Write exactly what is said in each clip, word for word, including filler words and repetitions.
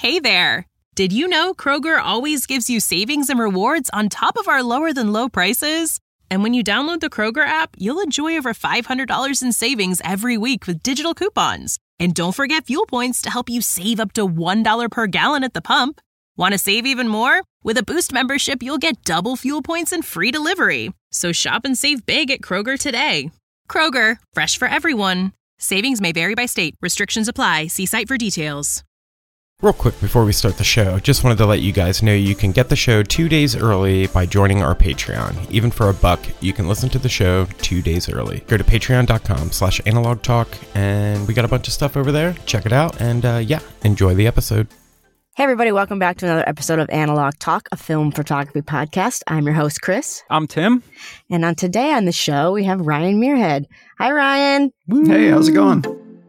Hey there! Did you know Kroger always gives you savings and rewards on top of our lower-than-low prices? And when you download the Kroger app, you'll enjoy over five hundred dollars in savings every week with digital coupons. And don't forget fuel points to help you save up to one dollar per gallon at the pump. Want to save even more? With a Boost membership, you'll get double fuel points and free delivery. So shop and save big at Kroger today. Kroger, fresh for everyone. Savings may vary by state. Restrictions apply. See site for details. Real quick before we start the show, just wanted to let you guys know you can get the show two days early by joining our Patreon. Even for a buck, you can listen to the show two days early. Go to patreon.com slash analog talk, and we got a bunch of stuff over there. Check it out, and uh, yeah, enjoy the episode. Hey everybody, welcome back to another episode of Analog Talk, a film photography podcast. I'm your host, Chris. I'm Tim. And on today on the show, we have Ryan Muirhead. Hi, Ryan. Hey, how's it going?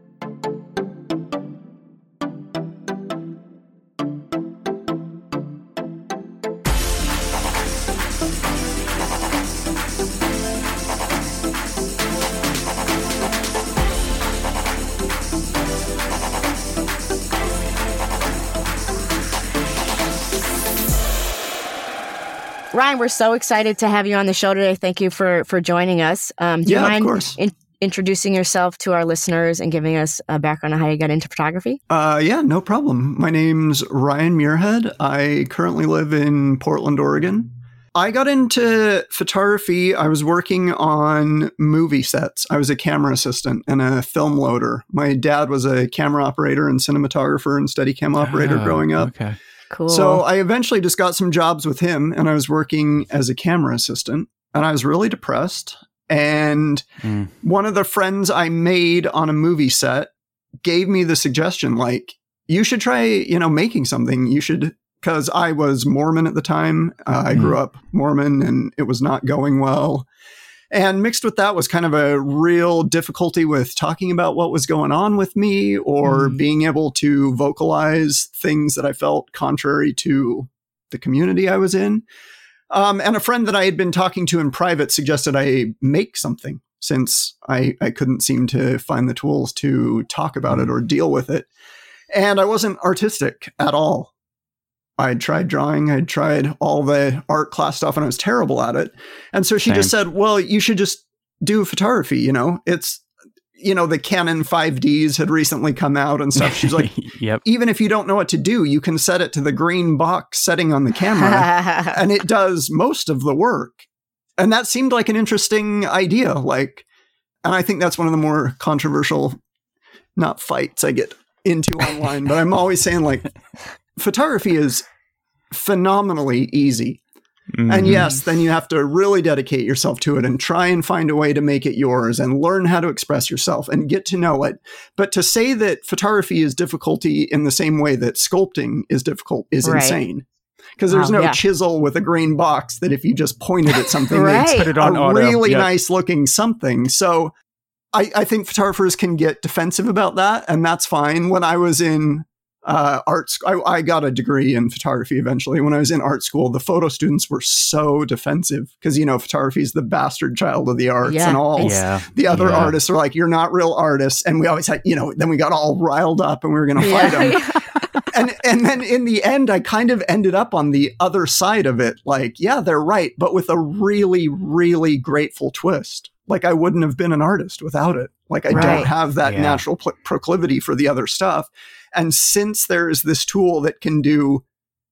Ryan, we're so excited to have you on the show today. Thank you for, for joining us. Um, do yeah, you mind of course. In- introducing yourself to our listeners and giving us a background on how you got into photography? Uh, yeah, no problem. My name's Ryan Muirhead. I currently live in Portland, Oregon. I got into photography. I was working on movie sets. I was a camera assistant and a film loader. My dad was a camera operator and cinematographer and Steadicam operator oh, growing up. Okay. Cool. So I eventually just got some jobs with him, and I was working as a camera assistant, and I was really depressed. And mm. one of the friends I made on a movie set gave me the suggestion, like, you should try, you know, making something. You should, because I was Mormon at the time. Uh, I mm. grew up Mormon, and it was not going well. And mixed with that was kind of a real difficulty with talking about what was going on with me or mm. being able to vocalize things that I felt contrary to the community I was in. Um, and a friend that I had been talking to in private suggested I make something since I, I couldn't seem to find the tools to talk about mm. it or deal with it. And I wasn't artistic at all. I'd tried drawing, I'd tried all the art class stuff, and I was terrible at it. And so she Same. just said, well, you should just do photography, you know? It's, you know, the Canon five Ds had recently come out and stuff. She's like, yep. even if you don't know what to do, you can set it to the green box setting on the camera, and it does most of the work. And that seemed like an interesting idea. Like, and I think that's one of the more controversial, not fights I get into online, but I'm always saying, like, photography is phenomenally easy. Mm-hmm. And yes, then you have to really dedicate yourself to it and try and find a way to make it yours and learn how to express yourself and get to know it. But to say that photography is difficulty in the same way that sculpting is difficult is right. insane. Because there's wow, no yeah. chisel with a green box that if you just pointed at something, right. it's Put it on a auto. really yep. nice looking something. So I, I think photographers can get defensive about that, and that's fine. When I was in Uh, art sc- I, I got a degree in photography eventually. When I was in art school, the photo students were so defensive because, you know, photography is the bastard child of the arts, yeah, and all yeah, the other yeah. artists are like, you're not real artists. And we always had, you know, then we got all riled up and we were going to yeah, fight them. Yeah. and and then in the end, I kind of ended up on the other side of it. Like, yeah, they're right, but with a really, really grateful twist. Like, I wouldn't have been an artist without it. Like, I right. don't have that yeah. natural pl- proclivity for the other stuff. And since there is this tool that can do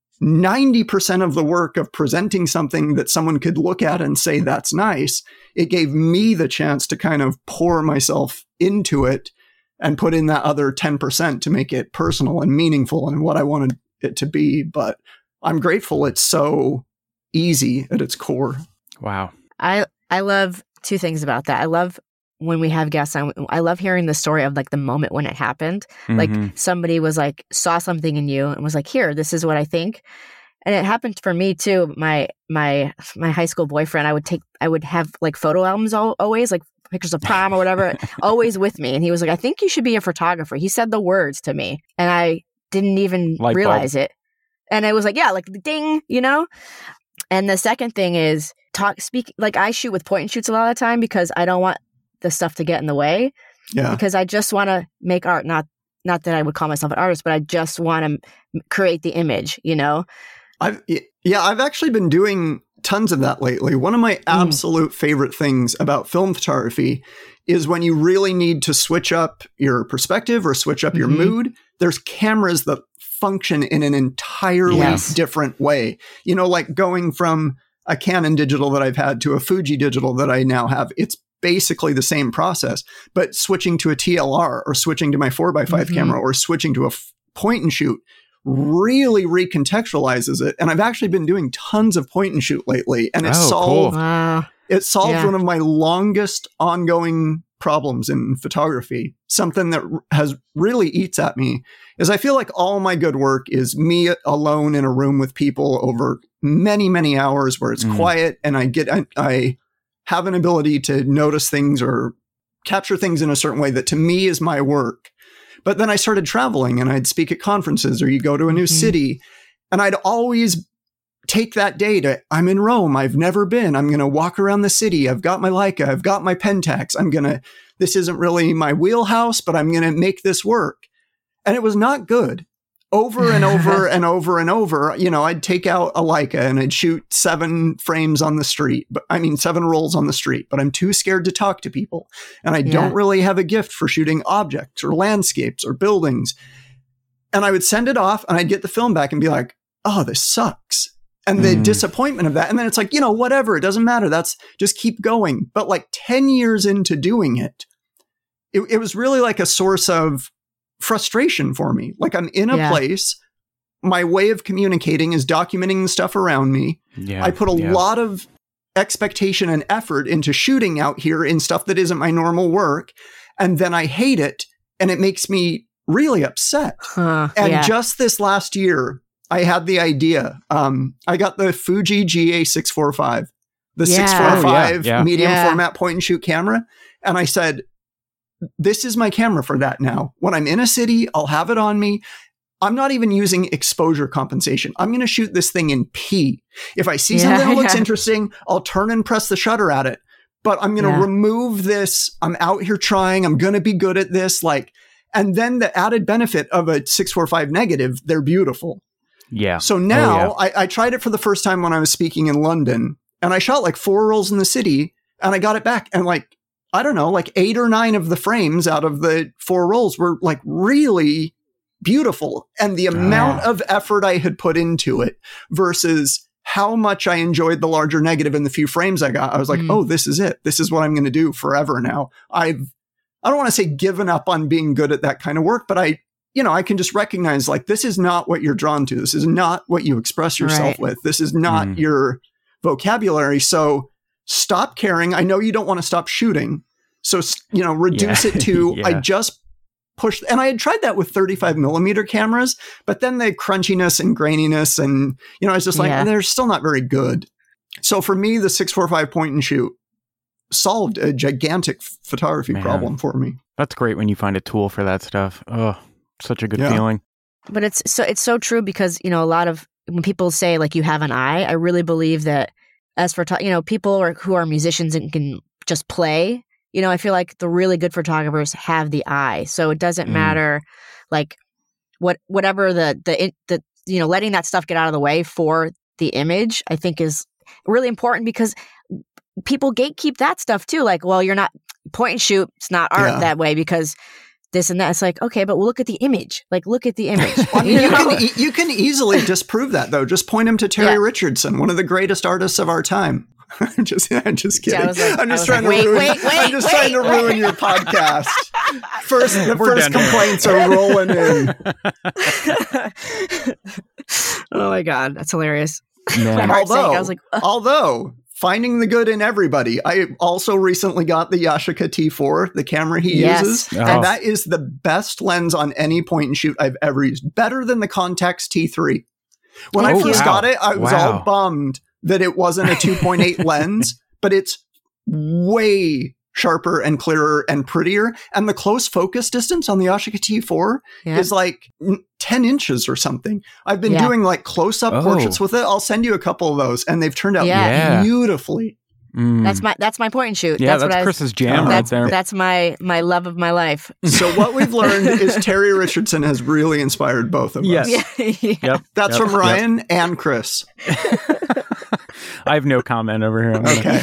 ninety percent of the work of presenting something that someone could look at and say, that's nice, it gave me the chance to kind of pour myself into it and put in that other ten percent to make it personal and meaningful and what I wanted it to be. But I'm grateful it's so easy at its core. Wow. I, I love two things about that. I love when we have guests on, I love hearing the story of like the moment when it happened. Mm-hmm. Like somebody was like, saw something in you and was like, here, this is what I think. And it happened for me too. My, my, my high school boyfriend, I would take, I would have like photo albums all, always, like pictures of prom or whatever, always with me. And he was like, I think you should be a photographer. He said the words to me and I didn't even Light realize bulb. it. And I was like, yeah, like ding, you know? And the second thing is talk, speak, like I shoot with point and shoots a lot of the time because I don't want the stuff to get in the way. Yeah. Because I just want to make art, not not that I would call myself an artist, but I just want to create the image, you know? I've, yeah, I've actually been doing tons of that lately. One of my absolute mm. favorite things about film photography is when you really need to switch up your perspective or switch up mm-hmm. your mood. There's cameras that function in an entirely yes. different way. You know, like going from a Canon digital that I've had to a Fuji digital that I now have. It's basically the same process, but switching to a T L R or switching to my four by five mm-hmm. camera or switching to a f- point and shoot really recontextualizes it. And I've actually been doing tons of point and shoot lately, and it oh, solved cool. uh, it solved yeah. one of my longest ongoing problems in photography. Something that r- has really eats at me is I feel like all my good work is me alone in a room with people over many, many hours where it's mm. quiet, and I get I, I have an ability to notice things or capture things in a certain way that to me is my work. But then I started traveling, and I'd speak at conferences, or you go to a new mm-hmm. city, and I'd always take that day to, I'm in Rome. I've never been. I'm going to walk around the city. I've got my Leica. I've got my Pentax. I'm going to, this isn't really my wheelhouse, but I'm going to make this work. And it was not good. Over and over and over and over, you know, I'd take out a Leica and I'd shoot seven frames on the street, but I mean, seven rolls on the street, but I'm too scared to talk to people. And I yeah. don't really have a gift for shooting objects or landscapes or buildings. And I would send it off, and I'd get the film back and be like, oh, this sucks. And the mm. disappointment of that. And then it's like, you know, whatever, it doesn't matter. That's just keep going. But like ten years into doing it, it, it was really like a source of frustration for me. Like I'm in a yeah. place, my way of communicating is documenting the stuff around me. Yeah, I put a yeah. lot of expectation and effort into shooting out here in stuff that isn't my normal work. And then I hate it, and it makes me really upset. Huh, and yeah. just this last year, I had the idea. Um, I got the Fuji G A six forty-five, the yeah. six forty-five oh, yeah, yeah. medium yeah. format point and shoot camera. And I said, this is my camera for that now. When I'm in a city, I'll have it on me. I'm not even using exposure compensation. I'm going to shoot this thing in P. If I see yeah, something that looks yeah. interesting, I'll turn and press the shutter at it. But I'm going to yeah. remove this. I'm out here trying. I'm going to be good at this. Like, and then the added benefit of a six forty-five negative, they're beautiful. Yeah. So now oh, yeah. I, I tried it for the first time when I was speaking in London, and I shot like four rolls in the city, and I got it back, and like, I don't know, like eight or nine of the frames out of the four rolls were like really beautiful. And the amount oh. of effort I had put into it versus how much I enjoyed the larger negative in the few frames I got, I was like, mm. oh, this is it. This is what I'm going to do forever now. I've, I don't want to say given up on being good at that kind of work, but I, you know, I can just recognize like, this is not what you're drawn to. This is not what you express yourself right. with. This is not mm. your vocabulary. So stop caring. I know you don't want to stop shooting. So, you know, reduce yeah. it to, yeah. I just pushed, and I had tried that with thirty-five millimeter cameras, but then the crunchiness and graininess and, you know, I was just like, yeah. they're still not very good. So for me, the six forty-five point and shoot solved a gigantic photography Man. problem for me. That's great when you find a tool for that stuff. Oh, such a good yeah. feeling. But it's so, it's so true because, you know, a lot of, when people say like you have an eye, I really believe that as for, you know, people are, who are musicians and can just play, you know, I feel like the really good photographers have the eye. So it doesn't mm. matter like what, whatever the, the, the, you know, letting that stuff get out of the way for the image, I think is really important because people gatekeep that stuff too. Like, well, you're not point and shoot. It's not art yeah. that way because this and that. It's like, okay, but we'll look at the image. Like, look at the image. Well, you, you, can, you can easily disprove that, though. Just point him to Terry yeah. Richardson, one of the greatest artists of our time. I'm just, I'm just kidding. Yeah, like, I'm just trying like, to ruin. Wait, wait, I'm just wait, trying to wait. ruin your podcast. First, the We're first complaints here. are rolling in. Oh my god, that's hilarious. Yeah. Although, I was like, Ugh. although. Finding the good in everybody. I also recently got the Yashica T four, the camera he yes. uses. Oh. And that is the best lens on any point and shoot I've ever used. Better than the Contax T three. When oh, I first wow. got it, I was wow. all bummed that it wasn't a two point eight lens, but it's way sharper and clearer and prettier. And the close focus distance on the Yashica T four yeah. is like ten inches or something. I've been yeah. doing like close up oh. portraits with it. I'll send you a couple of those and they've turned out yeah. beautifully. Mm. That's my that's my point and shoot. Yeah, that's, that's what Chris's I, jam right that's, there. That's my my love of my life. So what we've learned is Terry Richardson has really inspired both of Yes. us. Yeah, yeah. Yep. That's yep. from Ryan yep. and Chris. I have no comment over here. I'm okay.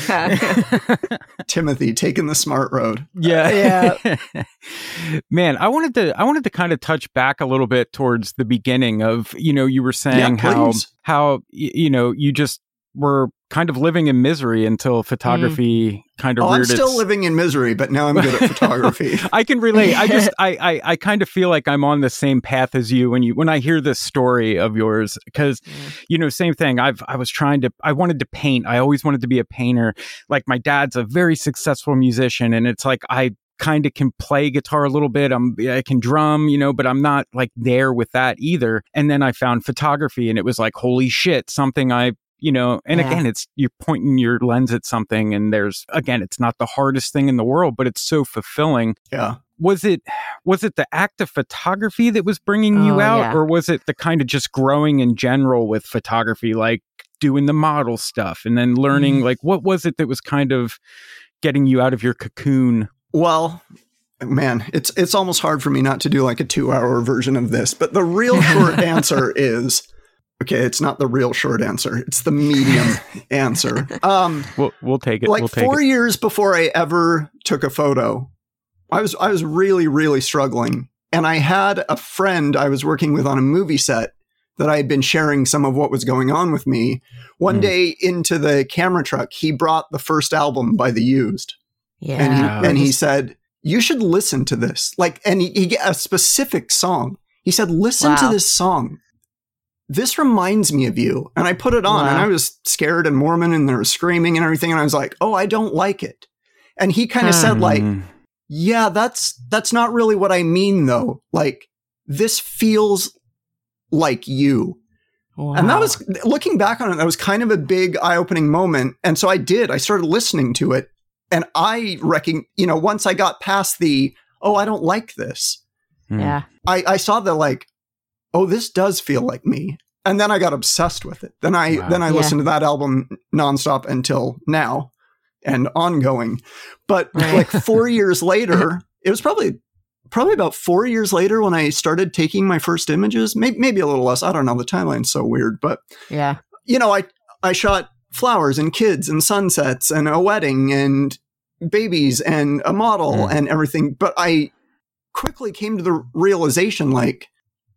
Yeah. Timothy taking the smart road. Yeah. Yeah. Man, I wanted to I wanted to kind of touch back a little bit towards the beginning of, you know, you were saying yeah, how please. how you know, you just were kind of living in misery until photography mm. kind of oh, reared I'm still its... living in misery, but now I'm good at photography. I can relate. I just I, I I kind of feel like I'm on the same path as you when you when I hear this story of yours, because mm. you know, same thing. I've I was trying to I wanted to paint. I always wanted to be a painter. Like my dad's a very successful musician, and it's like I kind of can play guitar a little bit. I'm I can drum, you know, but I'm not like there with that either. And then I found photography, and it was like, holy shit, something I You know, and yeah. again, it's you're pointing your lens at something, and there's again, it's not the hardest thing in the world, but it's so fulfilling. Yeah. Was it was it the act of photography that was bringing oh, you out, yeah. or was it the kind of just growing in general with photography, like doing the model stuff and then learning? Mm. Like, what was it that was kind of getting you out of your cocoon? Well, man, it's it's almost hard for me not to do like a two hour version of this, but the real short answer is. Okay, it's not the real short answer. It's the medium answer. Um, we'll we'll take it. Like we'll take four it. years before I ever took a photo, I was I was really really struggling, and I had a friend I was working with on a movie set that I had been sharing some of what was going on with me. One mm. day into the camera truck, he brought the first album by The Used, yeah, and he oh, and he said, "You should listen to this." Like, and he, he a specific song. He said, "Listen wow. to this song. This reminds me of you." And I put it on wow. and I was scared and Mormon and there was screaming and everything. And I was like, oh, I don't like it. And he kind of hmm. said like, yeah, that's, that's not really what I mean though. Like this feels like you. Wow. And that was, looking back on it, that was kind of a big eye-opening moment. And so I did, I started listening to it, and I reckon, you know, once I got past the, oh, I don't like this. Yeah. I, I saw the like, oh, this does feel like me. And then I got obsessed with it. Then I wow. then I yeah. listened to that album nonstop until now and ongoing. But right. like four years later, it was probably probably about four years later when I started taking my first images, maybe, maybe a little less. I don't know. The timeline's so weird. But, yeah, you know, I, I shot flowers and kids and sunsets and a wedding and babies and a model mm. and everything. But I quickly came to the realization, like,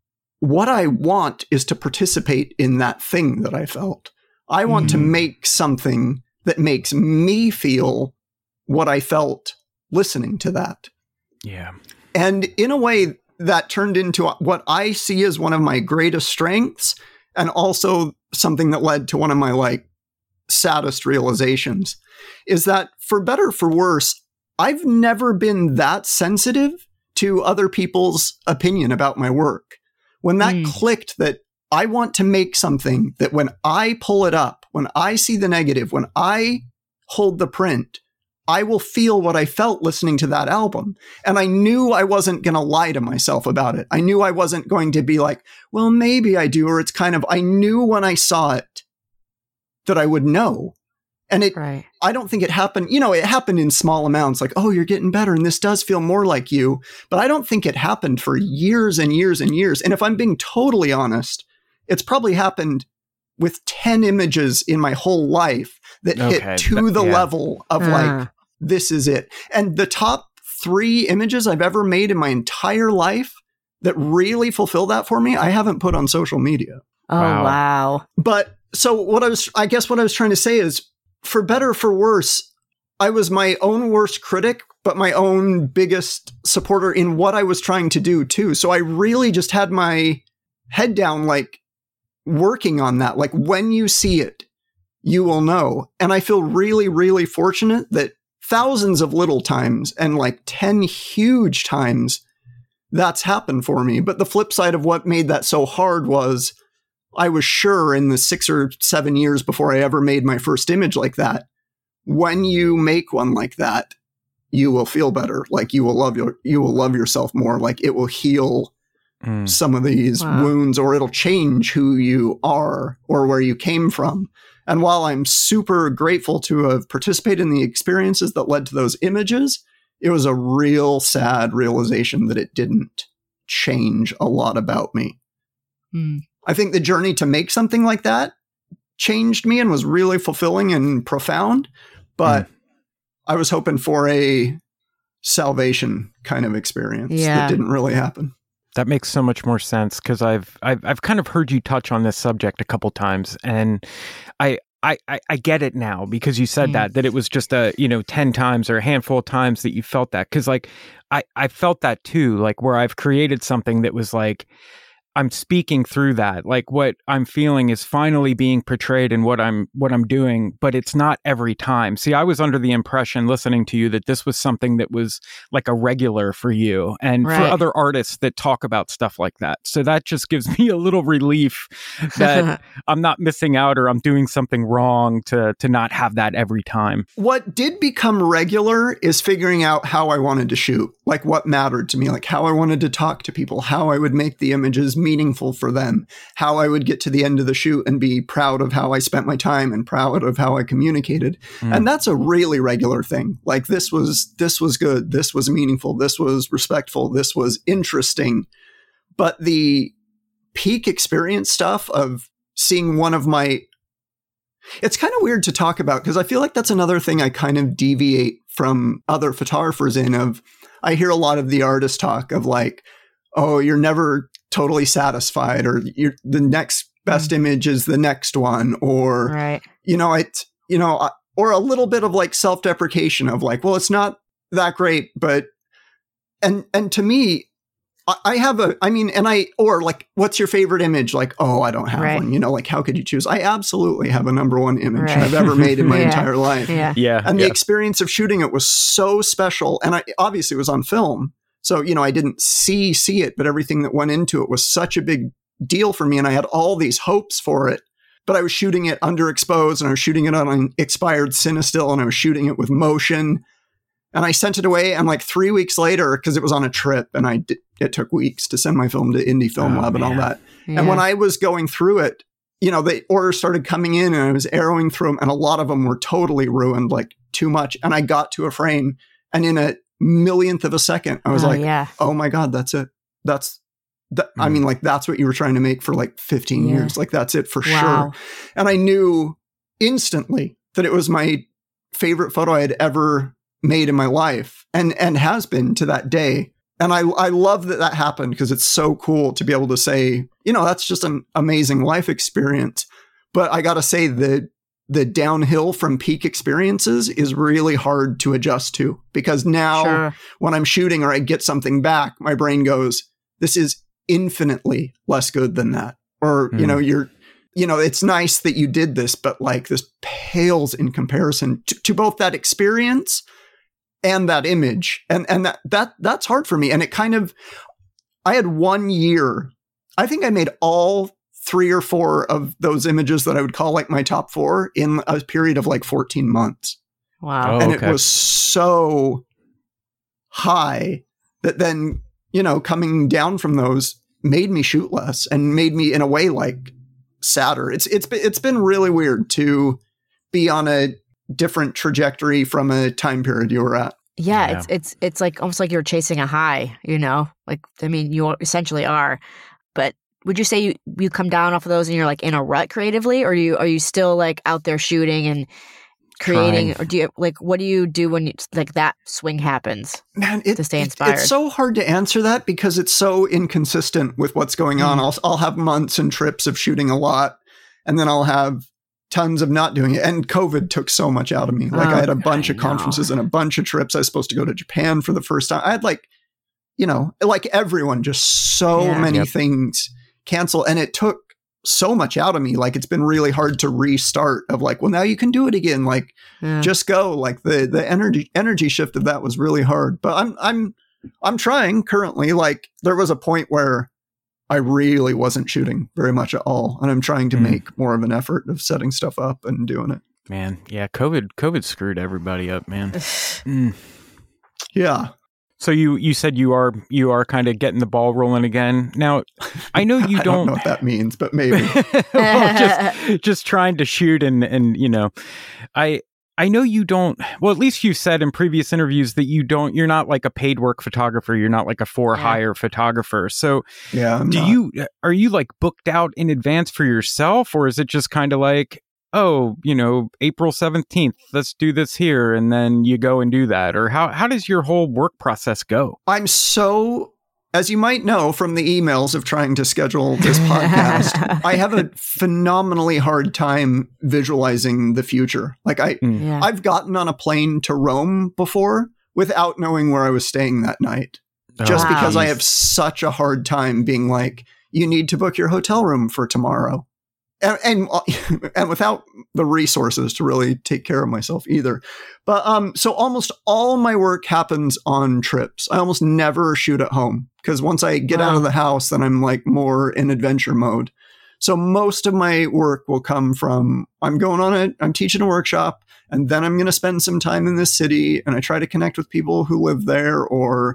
what I want is to participate in that thing that I felt. I want mm. to make something that makes me feel what I felt listening to that. Yeah. And in a way, that turned into what I see as one of my greatest strengths, and also something that led to one of my like saddest realizations, is that for better or for worse, I've never been that sensitive to other people's opinion about my work. When that mm. clicked that I want to make something that when I pull it up, when I see the negative, when I hold the print, I will feel what I felt listening to that album. And I knew I wasn't going to lie to myself about it. I knew I wasn't going to be like, well, maybe I do. Or it's kind of, I knew when I saw it that I would know. And it, right. I don't think it happened, you know, it happened in small amounts, like, oh, you're getting better and this does feel more like you. But I don't think it happened for years and years and years. And if I'm being totally honest, it's probably happened with ten images in my whole life that okay, hit to but, the yeah. level of uh. like, this is it. And the top three images I've ever made in my entire life that really fulfill that for me, I haven't put on social media. Oh, wow. wow. But so what I was, I guess what I was trying to say is, for better or for worse, I was my own worst critic, but my own biggest supporter in what I was trying to do too. So I really just had my head down, like working on that. Like when you see it, you will know. And I feel really, really fortunate that thousands of little times and like ten huge times that's happened for me. But the flip side of what made that so hard was I was sure in the six or seven years before I ever made my first image like that, when you make one like that, you will feel better. Like you will love your, you will love yourself more. Like it will heal mm. some of these wow. wounds, or it'll change who you are or where you came from. And while I'm super grateful to have participated in the experiences that led to those images, it was a real sad realization that it didn't change a lot about me. Mm. I think the journey to make something like that changed me and was really fulfilling and profound. But mm. I was hoping for a salvation kind of experience yeah. that didn't really happen. That makes so much more sense because I've, I've I've kind of heard you touch on this subject a couple times, and I I, I get it now because you said mm. that that it was just a you know ten times or a handful of times that you felt that, because like I I felt that too, like where I've created something that was like, I'm speaking through that, like what I'm feeling is finally being portrayed in what I'm what I'm doing, but it's not every time. See, I was under the impression listening to you that this was something that was like a regular for you and right. for other artists that talk about stuff like that. So that just gives me a little relief that I'm not missing out or I'm doing something wrong to to not have that every time. What did become regular is figuring out how I wanted to shoot, like what mattered to me, like how I wanted to talk to people, how I would make the images meaningful for them, how I would get to the end of the shoot and be proud of how I spent my time and proud of how I communicated. Mm. And that's a really regular thing. Like this was, this was good. This was meaningful. This was respectful. This was interesting. But the peak experience stuff of seeing one of my, it's kind of weird to talk about because I feel like that's another thing I kind of deviate from other photographers in of, I hear a lot of the artists talk of like, oh, you're never totally satisfied, or you're, the next best mm. image is the next one, or, right. you know, it, you know, or a little bit of like self-deprecation of like, well, it's not that great, but, and, and to me, I, I have a, I mean, and I, or like, what's your favorite image? Like, oh, I don't have right. one, you know, like, how could you choose? I absolutely have a number one image right. I've ever made in my yeah. entire life. Yeah. yeah. And yeah. the experience of shooting it was so special. And I obviously it was on film. So, you know, I didn't see, see it, but everything that went into it was such a big deal for me. And I had all these hopes for it, but I was shooting it underexposed and I was shooting it on an expired Cinestill and I was shooting it with motion. And I sent it away. And like three weeks later, because it was on a trip and I did, it took weeks to send my film to Indie Film oh, Lab and man. all that. Yeah. And when I was going through it, you know, the orders started coming in and I was arrowing through them and a lot of them were totally ruined, like too much. And I got to a frame and in a millionth of a second, I was oh, like, yeah. oh my God, that's it. That's, that, mm. I mean, like, that's what you were trying to make for like fifteen yeah. years. Like, that's it for wow. sure. And I knew instantly that it was my favorite photo I had ever made in my life and, and has been to that day. And I, I love that that happened because it's so cool to be able to say, you know, that's just an amazing life experience. But I got to say that the downhill from peak experiences is really hard to adjust to because now sure. when I'm shooting or I get something back, my brain goes, this is infinitely less good than that. Or, mm. you know, you're, you know, it's nice that you did this, but like this pales in comparison to, to both that experience and that image. And, and that, that, that's hard for me. And it kind of, I had one year, I think I made all three or four of those images that I would call like my top four in a period of like fourteen months. Wow. Oh, and okay. it was so high that then, you know, coming down from those made me shoot less and made me in a way like sadder. It's, it's, it's been really weird to be on a different trajectory from a time period you were at. Yeah, Yeah. it's, it's, it's like almost like you're chasing a high, you know, like, I mean, you essentially are, but would you say you, you come down off of those and you're like in a rut creatively, or are you, are you still like out there shooting and creating, Trying. or do you like, what do you do when you, like that swing happens Man, it, to stay it- inspired? it's so hard to answer that because it's so inconsistent with what's going on. Mm. I'll, I'll have months and trips of shooting a lot and then I'll have tons of not doing it. And COVID took so much out of me. Like Oh, I had a bunch I of conferences know. and a bunch of trips. I was supposed to go to Japan for the first time. I had like, you know, like everyone, just so Yeah. many Yep. things cancel. And it took so much out of me. Like it's been really hard to restart of like, well, now you can do it again. Like Yeah. just go. Like the the energy energy shift of that was really hard. But I'm I'm I'm trying currently. Like there was a point where I really wasn't shooting very much at all. And I'm trying to Mm. make more of an effort of setting stuff up and doing it. Man, yeah, COVID COVID screwed everybody up, man. Mm. Yeah. So you, you said you are you are kind of getting the ball rolling again. Now, I know you I don't, don't know what that means, but maybe. well, just just trying to shoot and and you know, I I know you don't. Well, at least you said in previous interviews that you don't. You're not like a paid work photographer. You're not like a for hire yeah. photographer. So yeah, I'm do not. you are you like booked out in advance for yourself, or is it just kind of like, oh, you know, April seventeenth, let's do this here. And then you go and do that. Or how, how does your whole work process go? I'm so, as you might know from the emails of trying to schedule this podcast, I have a phenomenally hard time visualizing the future. Like I, mm. yeah. I've gotten on a plane to Rome before without knowing where I was staying that night. Oh, just wow. because I have such a hard time being like, you need to book your hotel room for tomorrow. And, and and without the resources to really take care of myself either. But um, so almost all my work happens on trips. I almost never shoot at home because once I get wow. out of the house, then I'm like more in adventure mode. So most of my work will come from, I'm going on a, I'm teaching a workshop, and then I'm going to spend some time in this city, and I try to connect with people who live there, or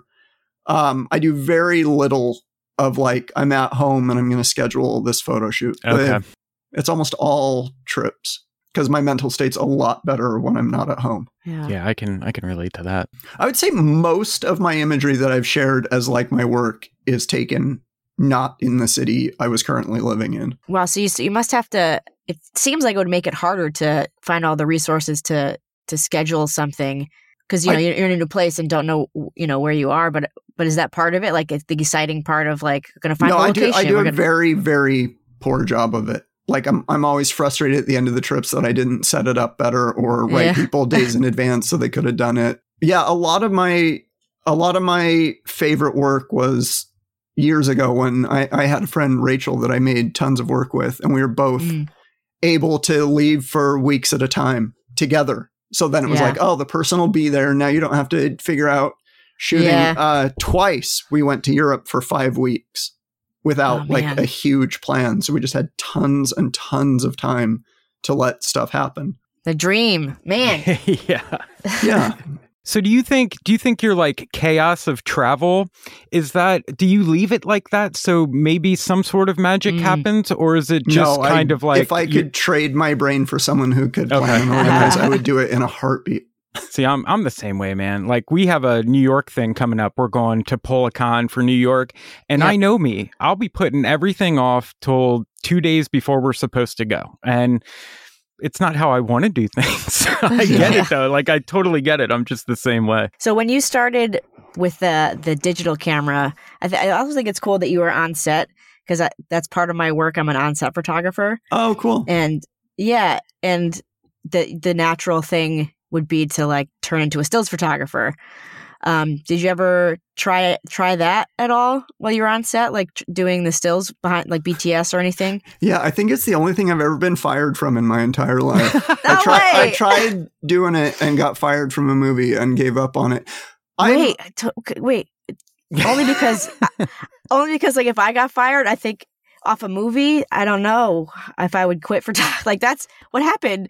um, I do very little of like, I'm at home and I'm going to schedule this photo shoot. Okay. But it's almost all trips because my mental state's a lot better when I'm not at home. Yeah. yeah, I can I can relate to that. I would say most of my imagery that I've shared as like my work is taken not in the city I was currently living in. Wow, so you, so you must have to, it seems like it would make it harder to find all the resources to to schedule something because, you know, I, you're in a new place and don't know, you know, where you are. But but is that part of it? Like, it's the exciting part of like, going to find no, a location? I do, I do a gonna... very, very poor job of it. Like I'm I'm always frustrated at the end of the trips that I didn't set it up better or write yeah. people days in advance so they could have done it. Yeah, a lot of my a lot of my favorite work was years ago when I, I had a friend, Rachel, that I made tons of work with, and we were both mm. able to leave for weeks at a time together. So then it was yeah. like, oh, the person will be there. Now you don't have to figure out shooting. Yeah. Uh, twice we went to Europe for five weeks. Without oh, like a huge plan. So we just had tons and tons of time to let stuff happen. The dream, man. yeah. Yeah. So do you think, do you think your like chaos of travel, is that, do you leave it like that so maybe some sort of magic mm. happens? Or is it just no, kind I, of like. If I could trade my brain for someone who could okay. plan and organize, I would do it in a heartbeat. See, I'm I'm the same way, man. Like, we have a New York thing coming up. We're going to PolaCon for New York. And yep. I know me. I'll be putting everything off till two days before we're supposed to go. And it's not how I want to do things. I get yeah. it, though. Like, I totally get it. I'm just the same way. So when you started with the, the digital camera, I, th- I also think it's cool that you were on set because that's part of my work. I'm an on-set photographer. Oh, cool. And yeah, and the the natural thing would be to like turn into a stills photographer. Um, did you ever try try that at all while you were on set, like t- doing the stills behind like B T S or anything? Yeah, I think it's the only thing I've ever been fired from in my entire life. no I, try- way! I tried doing it and got fired from a movie and gave up on it. I'm- wait, t- wait, only because only because like if I got fired, I think off a movie, I don't know if I would quit for t- like that's what happened.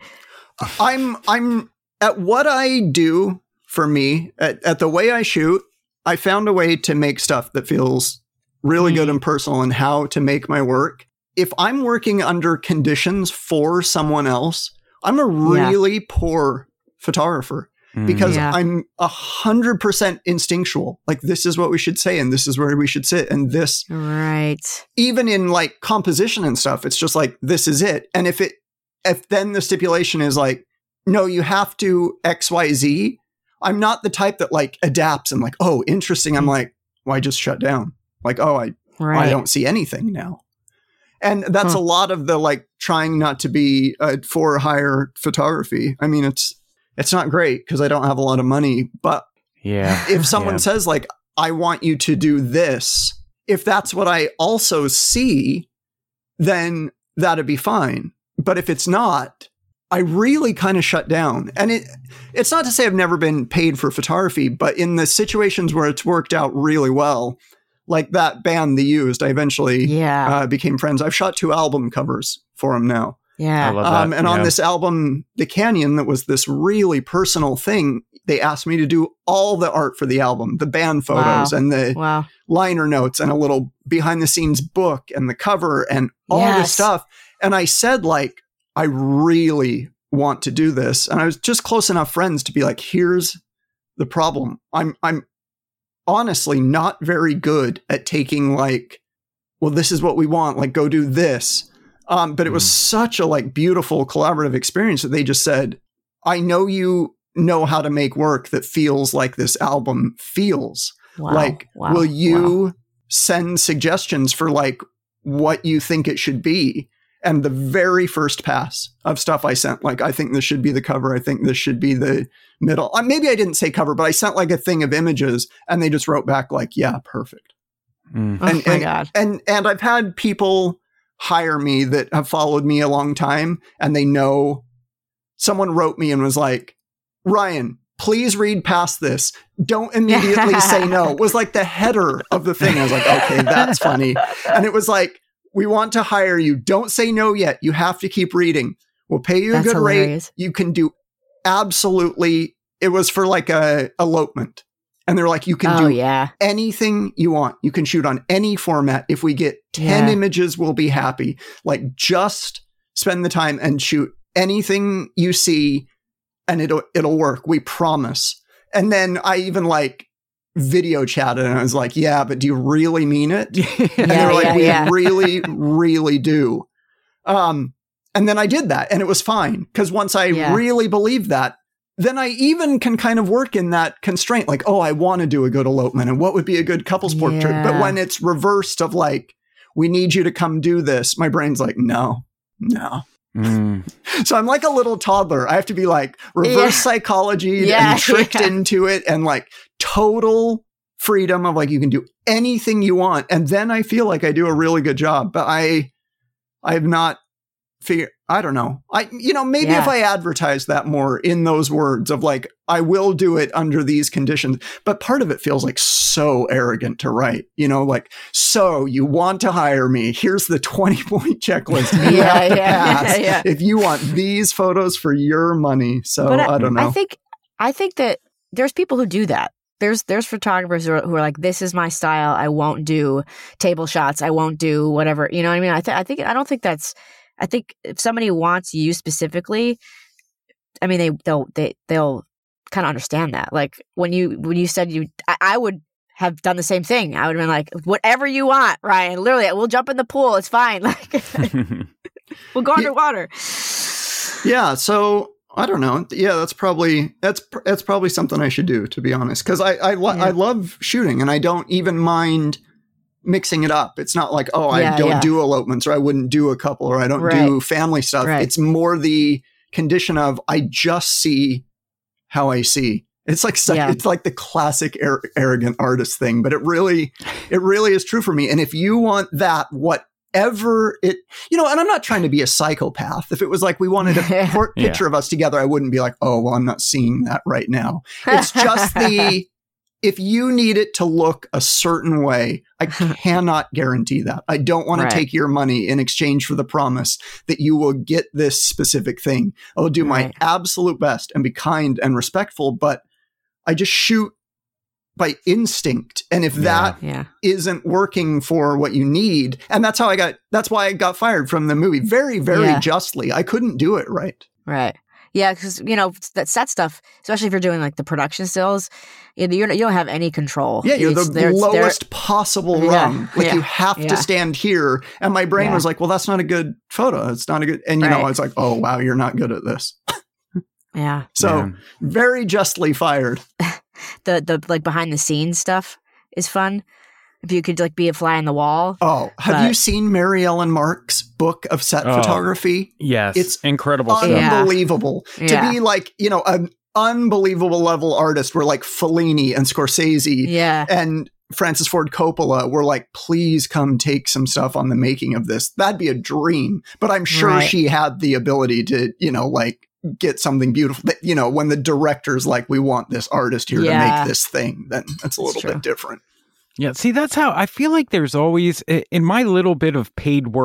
I'm I'm. At what I do for me, at, at the way I shoot, I found a way to make stuff that feels really mm. good and personal and how to make my work. If I'm working under conditions for someone else, I'm a really yeah. poor photographer mm. because yeah. I'm a hundred percent instinctual. Like, this is what we should say and this is where we should sit. And this, right. even in like composition and stuff, it's just like, this is it. And if it, if then the stipulation is like, no, you have to X, Y, Z. I'm not the type that like adapts and like, oh, interesting. I'm like, well, I just shut down. Like, oh, I, right. I don't see anything now. And that's huh. a lot of the like trying not to be a for hire photography. I mean, it's, it's not great because I don't have a lot of money, but yeah, if someone yeah. says like, I want you to do this, if that's what I also see, then that'd be fine. But if it's not, I really kind of shut down. And it it's not to say I've never been paid for photography, but in the situations where it's worked out really well, like that band The Used, I eventually yeah. uh, became friends. I've shot two album covers for them now. Yeah. I love um, that. and yeah. on this album, The Canyon, that was this really personal thing, they asked me to do all the art for the album, the band photos wow. and the wow. liner notes and a little behind the scenes book and the cover and all yes. this stuff. And I said, like, I really want to do this. And I was just close enough friends to be like, here's the problem. I'm, I'm honestly not very good at taking like, well, this is what we want. Like, go do this. Um, but it was mm. such a like beautiful collaborative experience that they just said, I know you know how to make work that feels like this album feels. Wow. Like, wow. will you wow. send suggestions for like what you think it should be? And the very first pass of stuff I sent, like, I think this should be the cover. I think this should be the middle. Uh, maybe I didn't say cover, but I sent like a thing of images and they just wrote back like, yeah, perfect. Mm. And, oh my and, God. And, and I've had people hire me that have followed me a long time and they know someone wrote me and was like, Ryan, please read past this. Don't immediately say no. It was like the header of the thing. I was like, okay, that's funny. And it was like, we want to hire you. Don't say no yet. You have to keep reading. We'll pay you a that's good hilarious. rate. You can do absolutely. It was for like a elopement. And they're like, you can oh, do yeah. anything you want. You can shoot on any format. If we get ten yeah. images, we'll be happy. Like, just spend the time and shoot anything you see and it'll, it'll work. We promise. And then I even like video chatted and I was like, yeah, but do you really mean it? And yeah, they were like, yeah, we yeah. really, really do. Um, and then I did that and it was fine. Because once I yeah. really believed that, then I even can kind of work in that constraint. Like, oh, I want to do a good elopement and what would be a good couples portrait. Yeah. But when it's reversed of like, we need you to come do this, my brain's like, no, no. Mm. So I'm like a little toddler. I have to be like reverse yeah. psychology yeah, and tricked yeah. into it and like total freedom of like, you can do anything you want. And then I feel like I do a really good job, but I, I have not figured, I don't know. I, you know, maybe yeah. if I advertise that more in those words of like, I will do it under these conditions, but part of it feels like so arrogant to write, you know, like, so you want to hire me. Here's the twenty point checklist. You yeah, have to yeah, pass yeah. if you want these photos for your money. So but I, I don't know. I think, I think that there's people who do that. There's there's photographers who are, who are like, this is my style. I won't do table shots. I won't do whatever. You know what I mean? I, th- I think I don't think that's. I think if somebody wants you specifically, I mean, they they'll they they'll kind of understand that. Like when you when you said you, I, I would have done the same thing. I would have been like, whatever you want, Ryan. Literally, we'll jump in the pool. It's fine. Like we'll go underwater. Yeah. So. I don't know. Yeah, that's probably that's that's probably something I should do, to be honest, because I I, lo- yeah. I love shooting and I don't even mind mixing it up. It's not like, oh, I yeah, don't yeah. do elopements or I wouldn't do a couple or I don't right. do family stuff. Right. It's more the condition of I just see how I see. It's like yeah. it's like the classic ar- arrogant artist thing, but it really it really is true for me. And if you want that, what ever it, you know, and I'm not trying to be a psychopath. If it was like we wanted a port picture yeah. of us together, I wouldn't be like, oh, well, I'm not seeing that right now. It's just the, if you need it to look a certain way, I cannot guarantee that. I don't want right. to take your money in exchange for the promise that you will get this specific thing. I'll do right. my absolute best and be kind and respectful, but I just shoot by instinct. And if yeah. that yeah. isn't working for what you need, and that's how I got, that's why I got fired from the movie very, very yeah. justly. I couldn't do it right. Right. Yeah, because, you know, that set stuff, especially if you're doing like the production stills, you, you're, you don't have any control. Yeah, you're it's, the they're, lowest they're, possible yeah, rung. Like yeah, you have yeah. to stand here. And my brain yeah. was like, well, that's not a good photo. It's not a good, and you right. know, it's like, oh, wow, you're not good at this. Yeah. So yeah. very justly fired. The, the like behind the scenes stuff is fun. If you could like be a fly on the wall. Oh, have but, you seen Mary Ellen Mark's book of set oh, photography? Yes. It's incredible stuff. unbelievable. Yeah. To Yeah. be like, you know, an unbelievable level artist where like Fellini and Scorsese Yeah. and Francis Ford Coppola were like, please come take some stuff on the making of this. That'd be a dream. But I'm sure Right. she had the ability to, you know, like get something beautiful. That, you know, when the director's like, we want this artist here Yeah. to make this thing, then that's a little true. bit different. Yeah, see, that's how I feel like there's always, in my little bit of paid work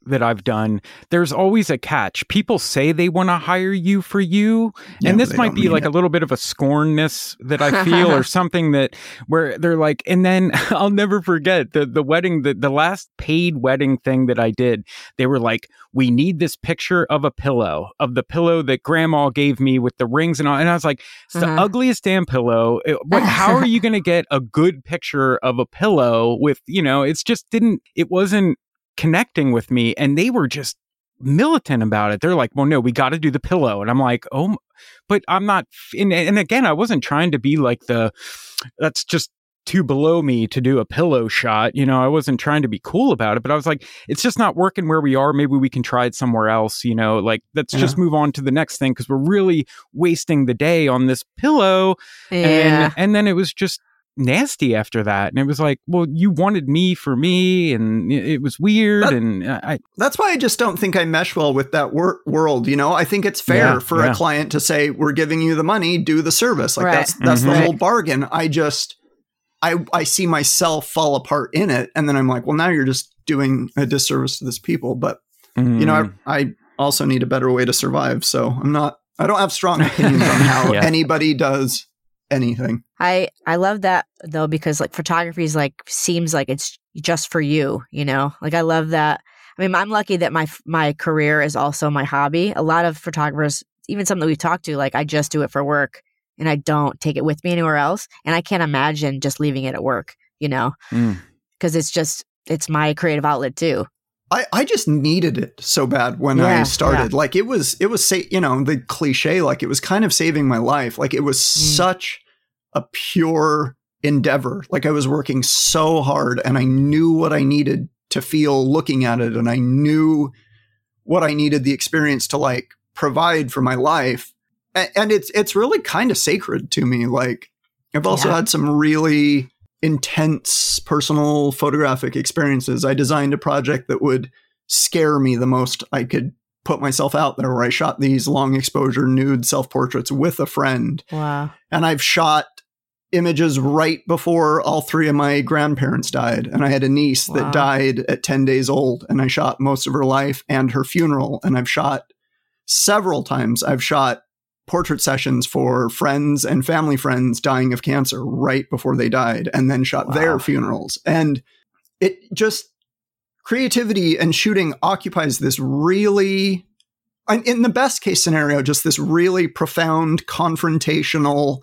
that I've done, there's always a catch. People say they want to hire you for you. Yeah, and this might be like it. a little bit of a scornness that I feel or something that where they're like, and then I'll never forget the, the wedding, the, the last paid wedding thing that I did. They were like, we need this picture of a pillow, of the pillow that grandma gave me with the rings and all. And I was like, it's uh-huh. the ugliest damn pillow. It, what, how are you going to get a good picture of a pillow with, you know, it's just didn't, it wasn't connecting with me. And they were just militant about it. They're like, well, no, we got to do the pillow. And I'm like, oh, but I'm not. And, and again, I wasn't trying to be like the, that's just too below me to do a pillow shot. You know, I wasn't trying to be cool about it, but I was like, it's just not working where we are. Maybe we can try it somewhere else. You know, like, let's yeah. just move on to the next thing because we're really wasting the day on this pillow. Yeah. And, and then it was just nasty after that. And it was like, well, you wanted me for me, and it was weird. That, and I, that's why I just don't think I mesh well with that wor- world. You know, I think it's fair yeah, for yeah. a client to say, we're giving you the money, do the service. Like right. that's, that's mm-hmm. the whole bargain. I just, I, I see myself fall apart in it. And then I'm like, well, now you're just doing a disservice to this people. But, mm. you know, I, I also need a better way to survive. So I'm not, I don't have strong opinions on how yeah. anybody does anything. I, I love that though, because like photography is like, seems like it's just for you, you know, like I love that. I mean, I'm lucky that my, my career is also my hobby. A lot of photographers, even some that we've talked to, like I just do it for work and I don't take it with me anywhere else. And I can't imagine just leaving it at work, you know, because mm. it's just, it's my creative outlet too. I, I just needed it so bad when yeah, I started. Yeah. Like it was, it was, say, you know, the cliche, like it was kind of saving my life. Like it was mm. such a pure endeavor. Like I was working so hard and I knew what I needed to feel looking at it. And I knew what I needed the experience to like provide for my life. And, and it's, it's really kind of sacred to me. Like I've also yeah. had some really intense personal photographic experiences. I designed a project that would scare me the most I could put myself out there, where I shot these long exposure nude self-portraits with a friend. Wow. And I've shot images right before all three of my grandparents died. And I had a niece wow. that died at ten days old, and I shot most of her life and her funeral. And I've shot several times. I've shot portrait sessions for friends and family friends dying of cancer right before they died, and then shot wow. their funerals. And it just, creativity and shooting occupies this really, in the best case scenario, just this really profound confrontational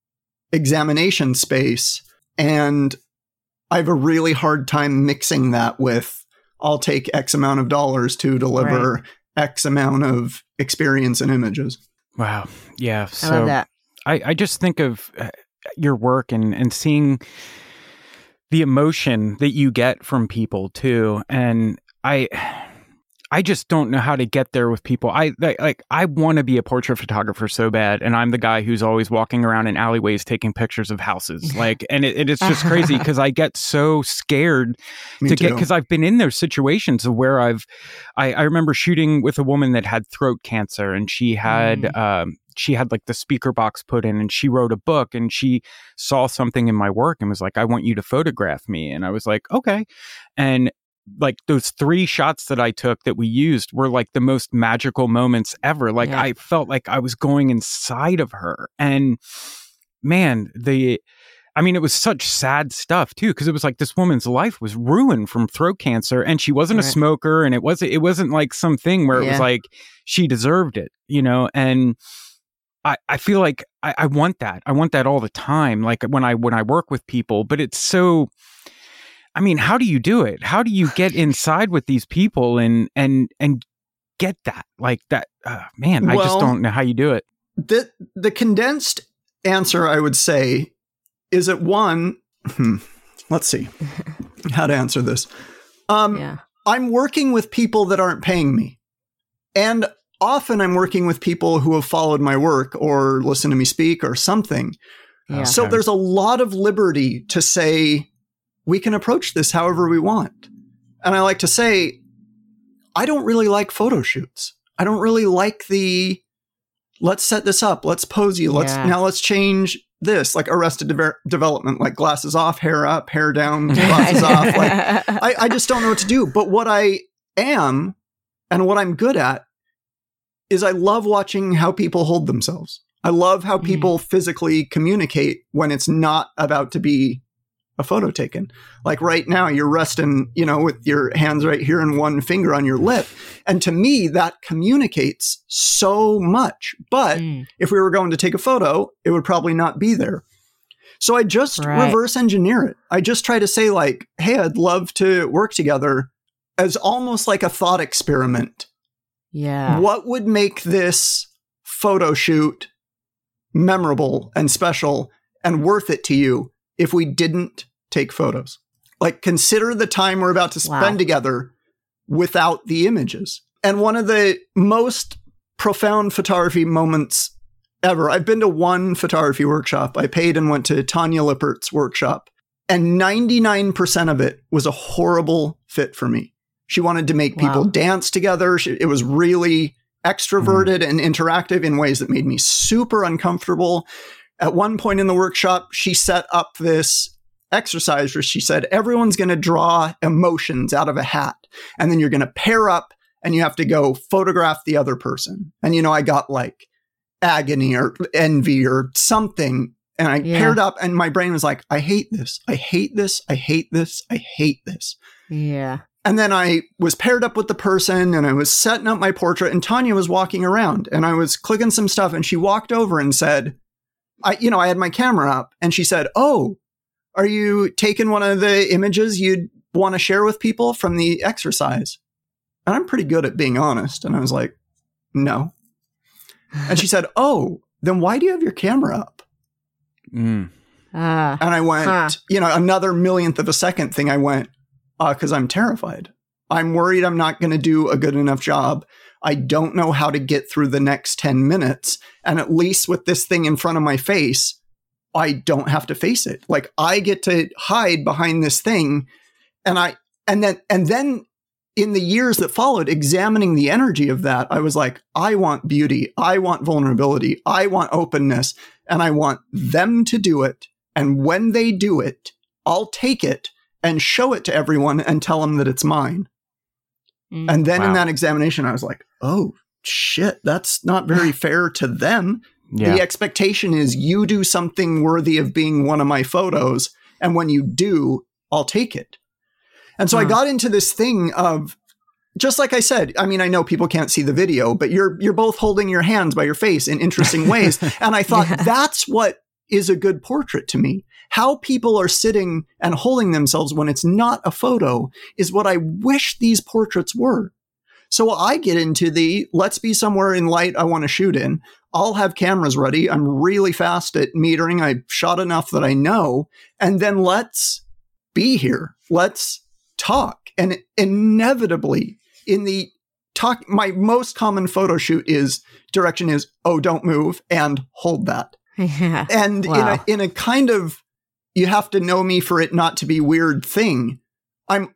examination space. And I have a really hard time mixing that with, I'll take X amount of dollars to deliver right. X amount of experience and images. Wow. Yeah. So I love that. I, I just think of uh, your work and, and seeing the emotion that you get from people too. And I, I just don't know how to get there with people. I like, I want to be a portrait photographer so bad. And I'm the guy who's always walking around in alleyways taking pictures of houses. Like, and it, it is just crazy because I get so scared Me to too. get, because I've been in those situations where I've, I, I remember shooting with a woman that had throat cancer, and she had, mm. um, she had like the speaker box put in, and she wrote a book, and she saw something in my work and was like, I want you to photograph me. And I was like, okay. And like those three shots that I took that we used were like the most magical moments ever. Like yeah. I felt like I was going inside of her. And man, the, I mean, it was such sad stuff too, because it was like this woman's life was ruined from throat cancer, and she wasn't right. a smoker, and it wasn't, it wasn't like something where it yeah. was like she deserved it, you know? And I, I feel like I, I want that. I want that all the time. Like when I, when I work with people, but it's so, I mean, how do you do it? How do you get inside with these people and and and get that like that? Uh, man, I well, just don't know how you do it. The the condensed answer, I would say, is at one. Hmm, let's see how to answer this. Um, yeah. I'm working with people that aren't paying me, and often I'm working with people who have followed my work or listened to me speak or something. Yeah. So there's a lot of liberty to say, we can approach this however we want. And I like to say, I don't really like photo shoots. I don't really like the, let's set this up, let's pose you, let's yeah. now let's change this, like Arrested De- Development, like glasses off, hair up, hair down, glasses off. Like I, I just don't know what to do. But what I am, and what I'm good at, is I love watching how people hold themselves. I love how people mm. physically communicate when it's not about to be a photo taken. Like right now, you're resting, you know, with your hands right here and one finger on your lip. And to me, that communicates so much. But mm. if we were going to take a photo, it would probably not be there. So I just right. reverse engineer it. I just try to say like, hey, I'd love to work together as almost like a thought experiment. Yeah. What would make this photo shoot memorable and special and worth it to you if we didn't take photos? Like, consider the time we're about to spend wow. together without the images. And one of the most profound photography moments ever, I've been to one photography workshop. I paid and went to Tanya Lippert's workshop, and ninety-nine percent of it was a horrible fit for me. She wanted to make people wow. dance together. She, it was really extroverted mm. and interactive in ways that made me super uncomfortable. At one point in the workshop, she set up this exercise where she said, everyone's going to draw emotions out of a hat. And then you're going to pair up and you have to go photograph the other person. And, you know, I got like agony or envy or something. And I yeah. paired up and my brain was like, I hate this. I hate this. I hate this. I hate this. Yeah. And then I was paired up with the person and I was setting up my portrait and Tanya was walking around and I was clicking some stuff and she walked over and said, I, you know, I had my camera up and she said, oh, are you taking one of the images you'd want to share with people from the exercise? And I'm pretty good at being honest. And I was like, no. And she said, oh, then why do you have your camera up? Mm. Uh, and I went, huh. you know, another millionth of a second thing. I went, uh, because I'm terrified. I'm worried I'm not going to do a good enough job. I don't know how to get through the next ten minutes. And at least with this thing in front of my face, I don't have to face it. Like I get to hide behind this thing. And I, and then, and then in the years that followed, examining the energy of that, I was like, I want beauty. I want vulnerability. I want openness. And I want them to do it. And when they do it, I'll take it and show it to everyone and tell them that it's mine. Mm. And then wow. in that examination, I was like, oh, shit, that's not very fair to them. Yeah. The expectation is you do something worthy of being one of my photos. And when you do, I'll take it. And so huh. I got into this thing of, just like I said, I mean, I know people can't see the video, but you're you're both holding your hands by your face in interesting ways. And I thought yeah. that's what is a good portrait to me. How people are sitting and holding themselves when it's not a photo is what I wish these portraits were. So I get into the, let's be somewhere in light I want to shoot in. I'll have cameras ready. I'm really fast at metering. I've shot enough that I know. And then let's be here. Let's talk. And inevitably in the talk, my most common photo shoot is direction is, oh, don't move and hold that. Yeah. And wow. in a, in a kind of, you have to know me for it not to be weird thing, I'm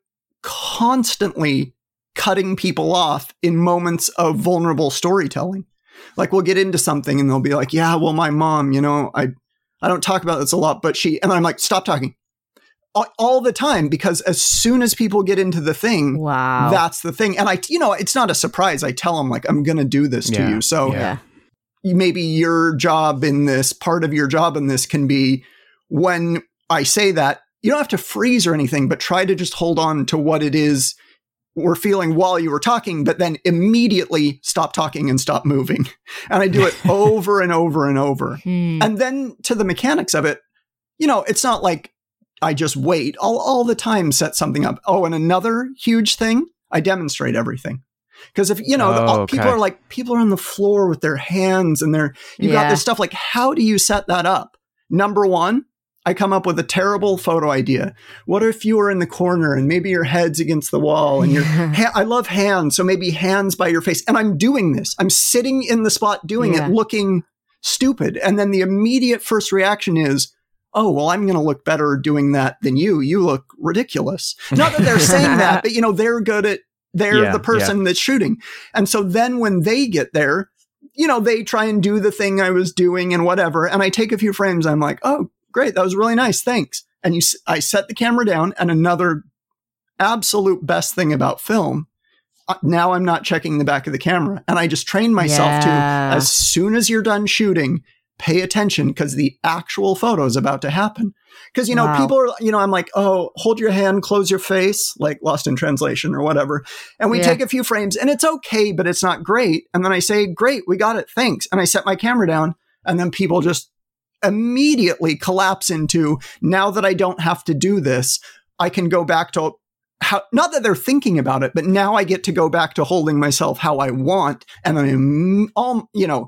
constantly cutting people off in moments of vulnerable storytelling. Like we'll get into something and they'll be like, yeah, well, my mom, you know, I, I don't talk about this a lot, but she, and I'm like, stop talking all, all the time, because as soon as people get into the thing, wow. that's the thing. And I, you know, it's not a surprise. I tell them like, I'm going to do this yeah. to you. So yeah. maybe your job in this, part of your job in this can be when I say that, you don't have to freeze or anything, but try to just hold on to what it is we're feeling while you were talking, but then immediately stop talking and stop moving. And I do it over and over and over. Hmm. And then to the mechanics of it, you know, it's not like I just wait. I'll all the time set something up. Oh, and another huge thing, I demonstrate everything. Because if, you know, oh, the, okay. people are like, people are on the floor with their hands and they're, you yeah. got this stuff like, how do you set that up? Number one, I come up with a terrible photo idea. What if you were in the corner and maybe your head's against the wall and your ha- I love hands. So maybe hands by your face. And I'm doing this. I'm sitting in the spot doing yeah. it, looking stupid. And then the immediate first reaction is, oh, well, I'm going to look better doing that than you. You look ridiculous. Not that they're saying that, but you know, they're good at, they're yeah, the person yeah. that's shooting. And so then when they get there, you know, they try and do the thing I was doing and whatever. And I take a few frames. I'm like, oh, great. That was really nice. Thanks. And you, I set the camera down. And another absolute best thing about film now I'm not checking the back of the camera. And I just train myself Yeah. to, as soon as you're done shooting, pay attention because the actual photo is about to happen. Because, you know, Wow. people are, you know, I'm like, oh, hold your hand, close your face, like Lost in Translation or whatever. And we Yeah. take a few frames and it's okay, but it's not great. And then I say, great, we got it. Thanks. And I set my camera down and then people just immediately collapse into, now that I don't have to do this, I can go back to how, not that they're thinking about it, but now I get to go back to holding myself how I want. And then, I'm, all, you know,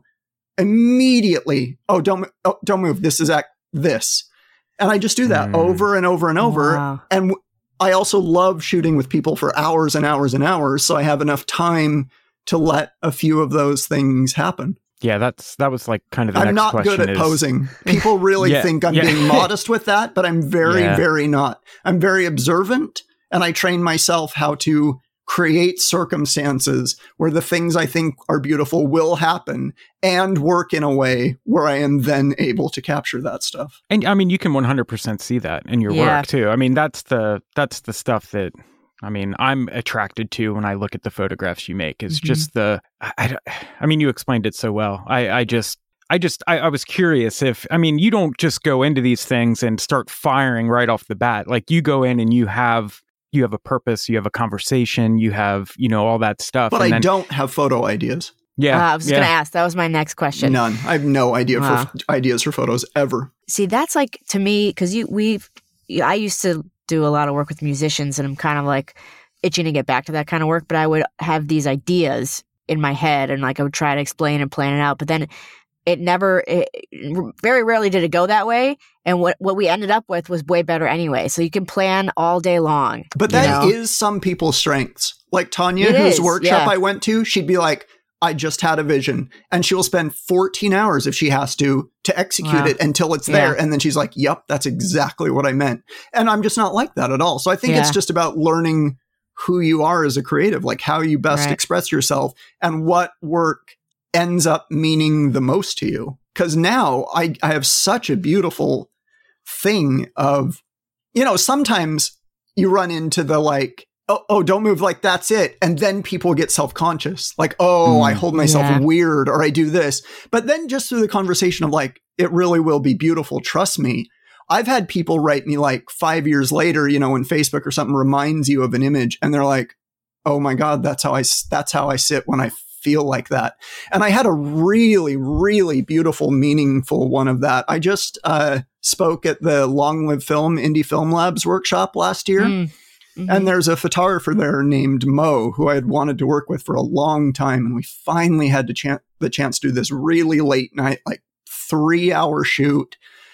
immediately, oh, don't, oh, don't move. This is act this. And I just do that Mm. over and over and over. Wow. And w- I also love shooting with people for hours and hours and hours. So I have enough time to let a few of those things happen. Yeah, that's that was like kind of the I'm next not question good at is, posing. People really Yeah, think I'm yeah. being modest with that, but I'm very, Yeah. very not. I'm very observant and I train myself how to create circumstances where the things I think are beautiful will happen and work in a way where I am then able to capture that stuff. And I mean, you can one hundred percent see that in your Yeah. work too. I mean, that's the that's the stuff that I mean, I'm attracted to when I look at the photographs you make. Is Mhm. just the I, I, I mean, you explained it so well. I, I just I just I, I was curious if I mean, you don't just go into these things and start firing right off the bat. Like you go in and you have you have a purpose, you have a conversation, you have, you know, all that stuff. But and I then, don't have photo ideas. Yeah. Uh, I was just yeah. going to ask. That was my next question. None. I have no idea Wow. for ideas for photos ever. See, that's like to me because you we've. I used to do a lot of work with musicians, and I'm kind of like itching to get back to that kind of work. But I would have these ideas in my head, and like I would try to explain and plan it out. But then it never, it, very rarely did it go that way. And what what we ended up with was way better anyway. So you can plan all day long. But you that know? is some people's strengths. Like Tanya, It whose is, workshop yeah. I went to, she'd be like, I just had a vision. And she will spend fourteen hours if she has to, to execute Wow. it until it's there. Yeah. And then she's like, yep, that's exactly what I meant. And I'm just not like that at all. So I think Yeah. it's just about learning who you are as a creative, like how you best Right. express yourself and what work ends up meaning the most to you. Because now I, I have such a beautiful thing of, you know, sometimes you run into the like, oh, oh, don't move, like that's it. And then people get self-conscious. Like, oh, Mm. I hold myself Yeah. weird or I do this. But then just through the conversation of like, it really will be beautiful. Trust me. I've had people write me like five years later, you know, when Facebook or something reminds you of an image and they're like, oh my God, that's how I, s- that's how I sit when I feel like that. And I had a really, really beautiful, meaningful one of that. I just uh, spoke at the Long Live Film Indie Film Labs workshop last year. Mm. Mhm. And there's a photographer there named Mo who I had wanted to work with for a long time. And we finally had to chan- the chance to do this really late night, like three hour shoot.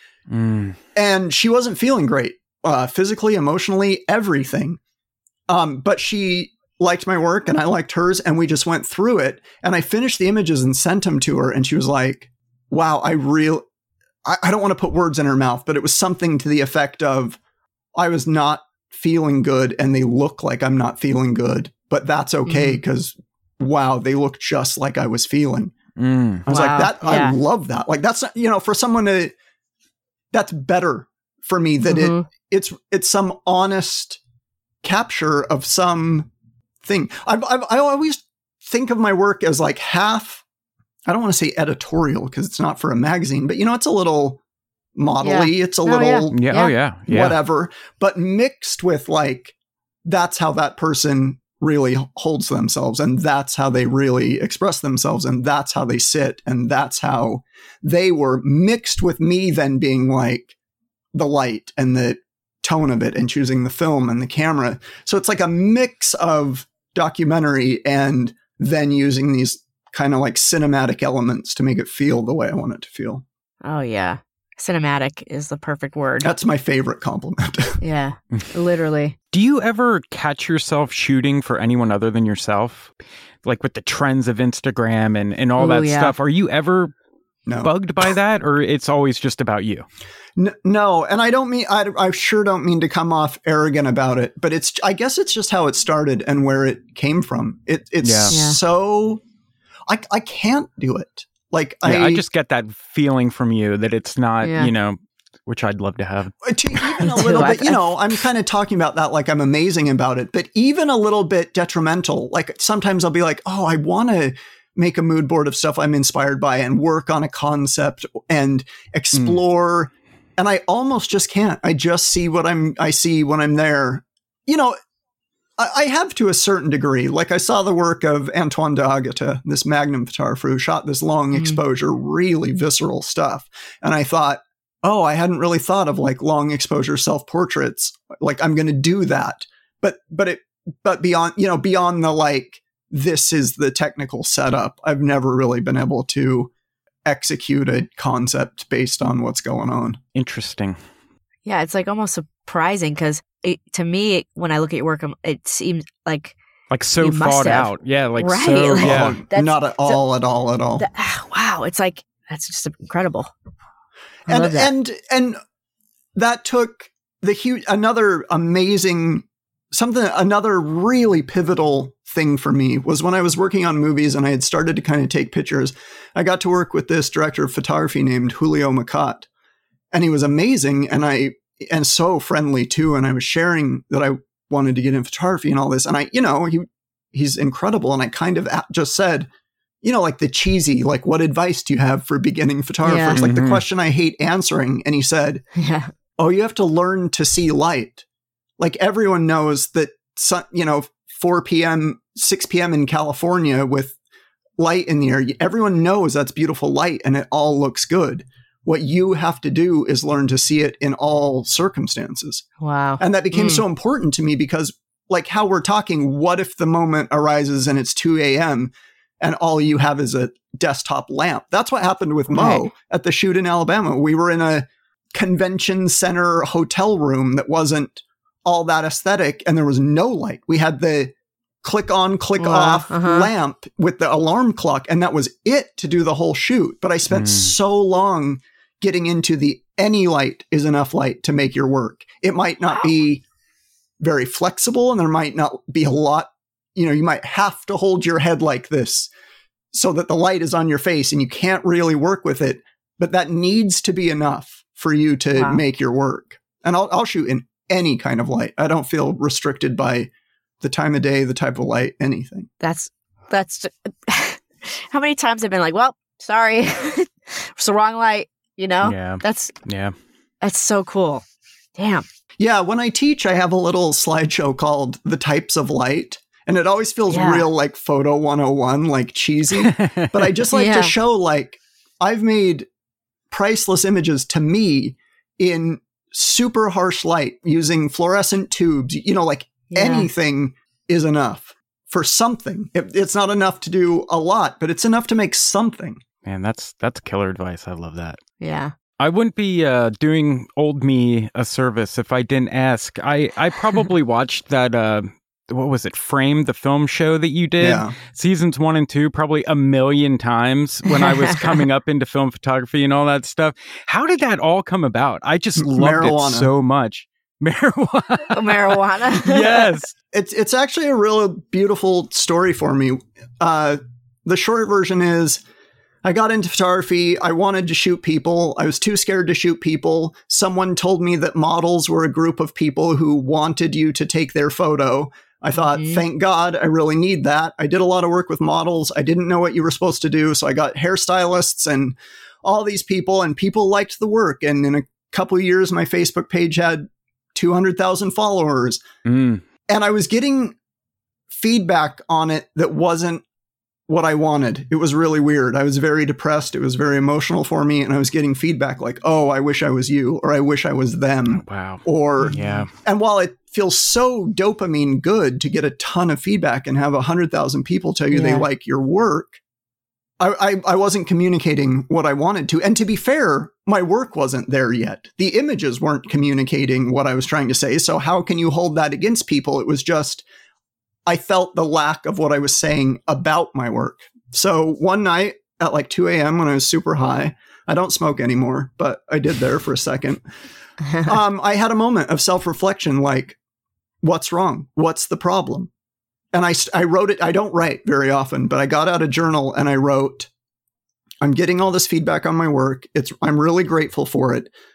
Mm. And she wasn't feeling great, uh, physically, emotionally, everything. Um, but she liked my work and I liked hers. And we just went through it. And I finished the images and sent them to her. And she was like, wow, I real, I, I don't want to put words in her mouth, but it was something to the effect of, I was not feeling good and they look like I'm not feeling good, but that's okay because wow, they look just like I was feeling. Mm. I was Wow, like, that, I yeah. love that. Like that's, you know, for someone to, that's better for me that Mhm. it, it's, it's some honest capture of some thing. I've, I've, I always think of my work as like half, I don't want to say editorial because it's not for a magazine, but you know, it's a little modelly. It's a Oh, little, yeah. Yeah, Oh yeah. Yeah. whatever, but mixed with like, that's how that person really holds themselves and that's how they really express themselves and that's how they sit and that's how they were mixed with me then being like the light and the tone of it and choosing the film and the camera. So it's like a mix of documentary and then using these kind of like cinematic elements to make it feel the way I want it to feel. Oh yeah, cinematic is the perfect word. That's my favorite compliment. Yeah, literally. Do you ever catch yourself shooting for anyone other than yourself? Like with the trends of Instagram and, and all Ooh, that yeah. stuff. Are you ever No. bugged by that or it's always just about you? N- no, and I don't mean, I, I sure don't mean to come off arrogant about it, but it's, I guess it's just how it started and where it came from. It, it's Yeah. Yeah. so, I, I can't do it. Like Yeah, I, I just get that feeling from you that it's not, Yeah. you know, which I'd love to have. Even a little bit, you know, I'm kind of talking about that like I'm amazing about it, but even a little bit detrimental. Like sometimes I'll be like, oh, I want to make a mood board of stuff I'm inspired by and work on a concept and explore. Mm. And I almost just can't. I just see what I'm, I see when I'm there. You know, I, I have to a certain degree. Like I saw the work of Antoine d'Agata, this Magnum photographer who shot this long mm. exposure, really visceral stuff. And I thought, oh, I hadn't really thought of like long exposure self-portraits. Like I'm going to do that. But, but it, but beyond, you know, beyond the like, this is the technical setup, I've never really been able to execute a concept based on what's going on. Interesting. Yeah, it's like almost surprising because to me, when I look at your work, it seems like like so thought out. Yeah, like right? so. Like, yeah, not at all, so, at all, at all. The, wow, it's like that's just incredible. I and love that. and and that took the huge another amazing something. Another really pivotal thing for me was when I was working on movies and I had started to kind of take pictures. I got to work with this director of photography named Julio Macat, and he was amazing and I and so friendly too. And I was sharing that I wanted to get in photography and all this. And I, you know, he he's incredible. And I kind of just said, you know, like the cheesy, like, what advice do you have for beginning photographers? Yeah. Like Mm-hmm. the question I hate answering. And he said, Yeah. oh, you have to learn to see light. Like everyone knows that, sun, you know, four p.m., six p.m. in California with light in the air, everyone knows that's beautiful light and it all looks good. What you have to do is learn to see it in all circumstances. Wow. And that became Mm. so important to me because like how we're talking, what if the moment arises and it's two a.m. and all you have is a desktop lamp? That's what happened with Mo Right. at the shoot in Alabama. We were in a convention center hotel room that wasn't all that aesthetic and there was no light. We had the click on, click Wow. off Uh-huh. lamp with the alarm clock. And that was it to do the whole shoot. But I spent Mm. so long getting into the any light is enough light to make your work. It might not Wow. be very flexible and there might not be a lot, you know, you might have to hold your head like this so that the light is on your face and you can't really work with it. But that needs to be enough for you to Wow. make your work. And I'll, I'll shoot in any kind of light. I don't feel restricted by the time of day, the type of light, anything. That's that's how many times I've been like, well, sorry, it's the wrong light. You know, Yeah. that's Yeah. that's so cool. Damn. Yeah, when I teach, I have a little slideshow called The Types of Light. And it always feels Yeah. real like Photo one oh one, like cheesy. But I just like Yeah. to show like I've made priceless images to me in super harsh light using fluorescent tubes. You know, like Yeah. anything is enough for something. It, it's not enough to do a lot, but it's enough to make something. Man, that's that's killer advice. I love that. Yeah. I wouldn't be uh, doing old me a service if I didn't ask. I, I probably watched that, uh, what was it, Frame, the film show that you did? Yeah. Seasons one and two, probably a million times when I was coming up into film photography and all that stuff. How did that all come about? I just loved Marijuana. it so much. Marijuana. Oh, marijuana. Yes. It's it's actually a real beautiful story for me. Uh, the short version is I got into photography. I wanted to shoot people. I was too scared to shoot people. Someone told me that models were a group of people who wanted you to take their photo. I thought, Mhm. thank God, I really need that. I did a lot of work with models. I didn't know what you were supposed to do. So I got hairstylists and all these people, and people liked the work. And in a couple of years, my Facebook page had two hundred thousand followers. Mm. And I was getting feedback on it that wasn't what I wanted. It was really weird. I was very depressed. It was very emotional for me. And I was getting feedback like, oh, I wish I was you, or I wish I was them. Wow. Or, Yeah. and while it feels so dopamine good to get a ton of feedback and have a hundred thousand people tell you they Yeah. like your work, I, I, I wasn't communicating what I wanted to. And to be fair, my work wasn't there yet. The images weren't communicating what I was trying to say. So how can you hold that against people? It was just, I felt the lack of what I was saying about my work. So one night at like two a.m. when I was super high, I don't smoke anymore, but I did there for a second. um, I had a moment of self-reflection, like, what's wrong? What's the problem? And I, I wrote it. I don't write very often, but I got out a journal and I wrote, I'm getting all this feedback on my work. It's, I'm really grateful for it,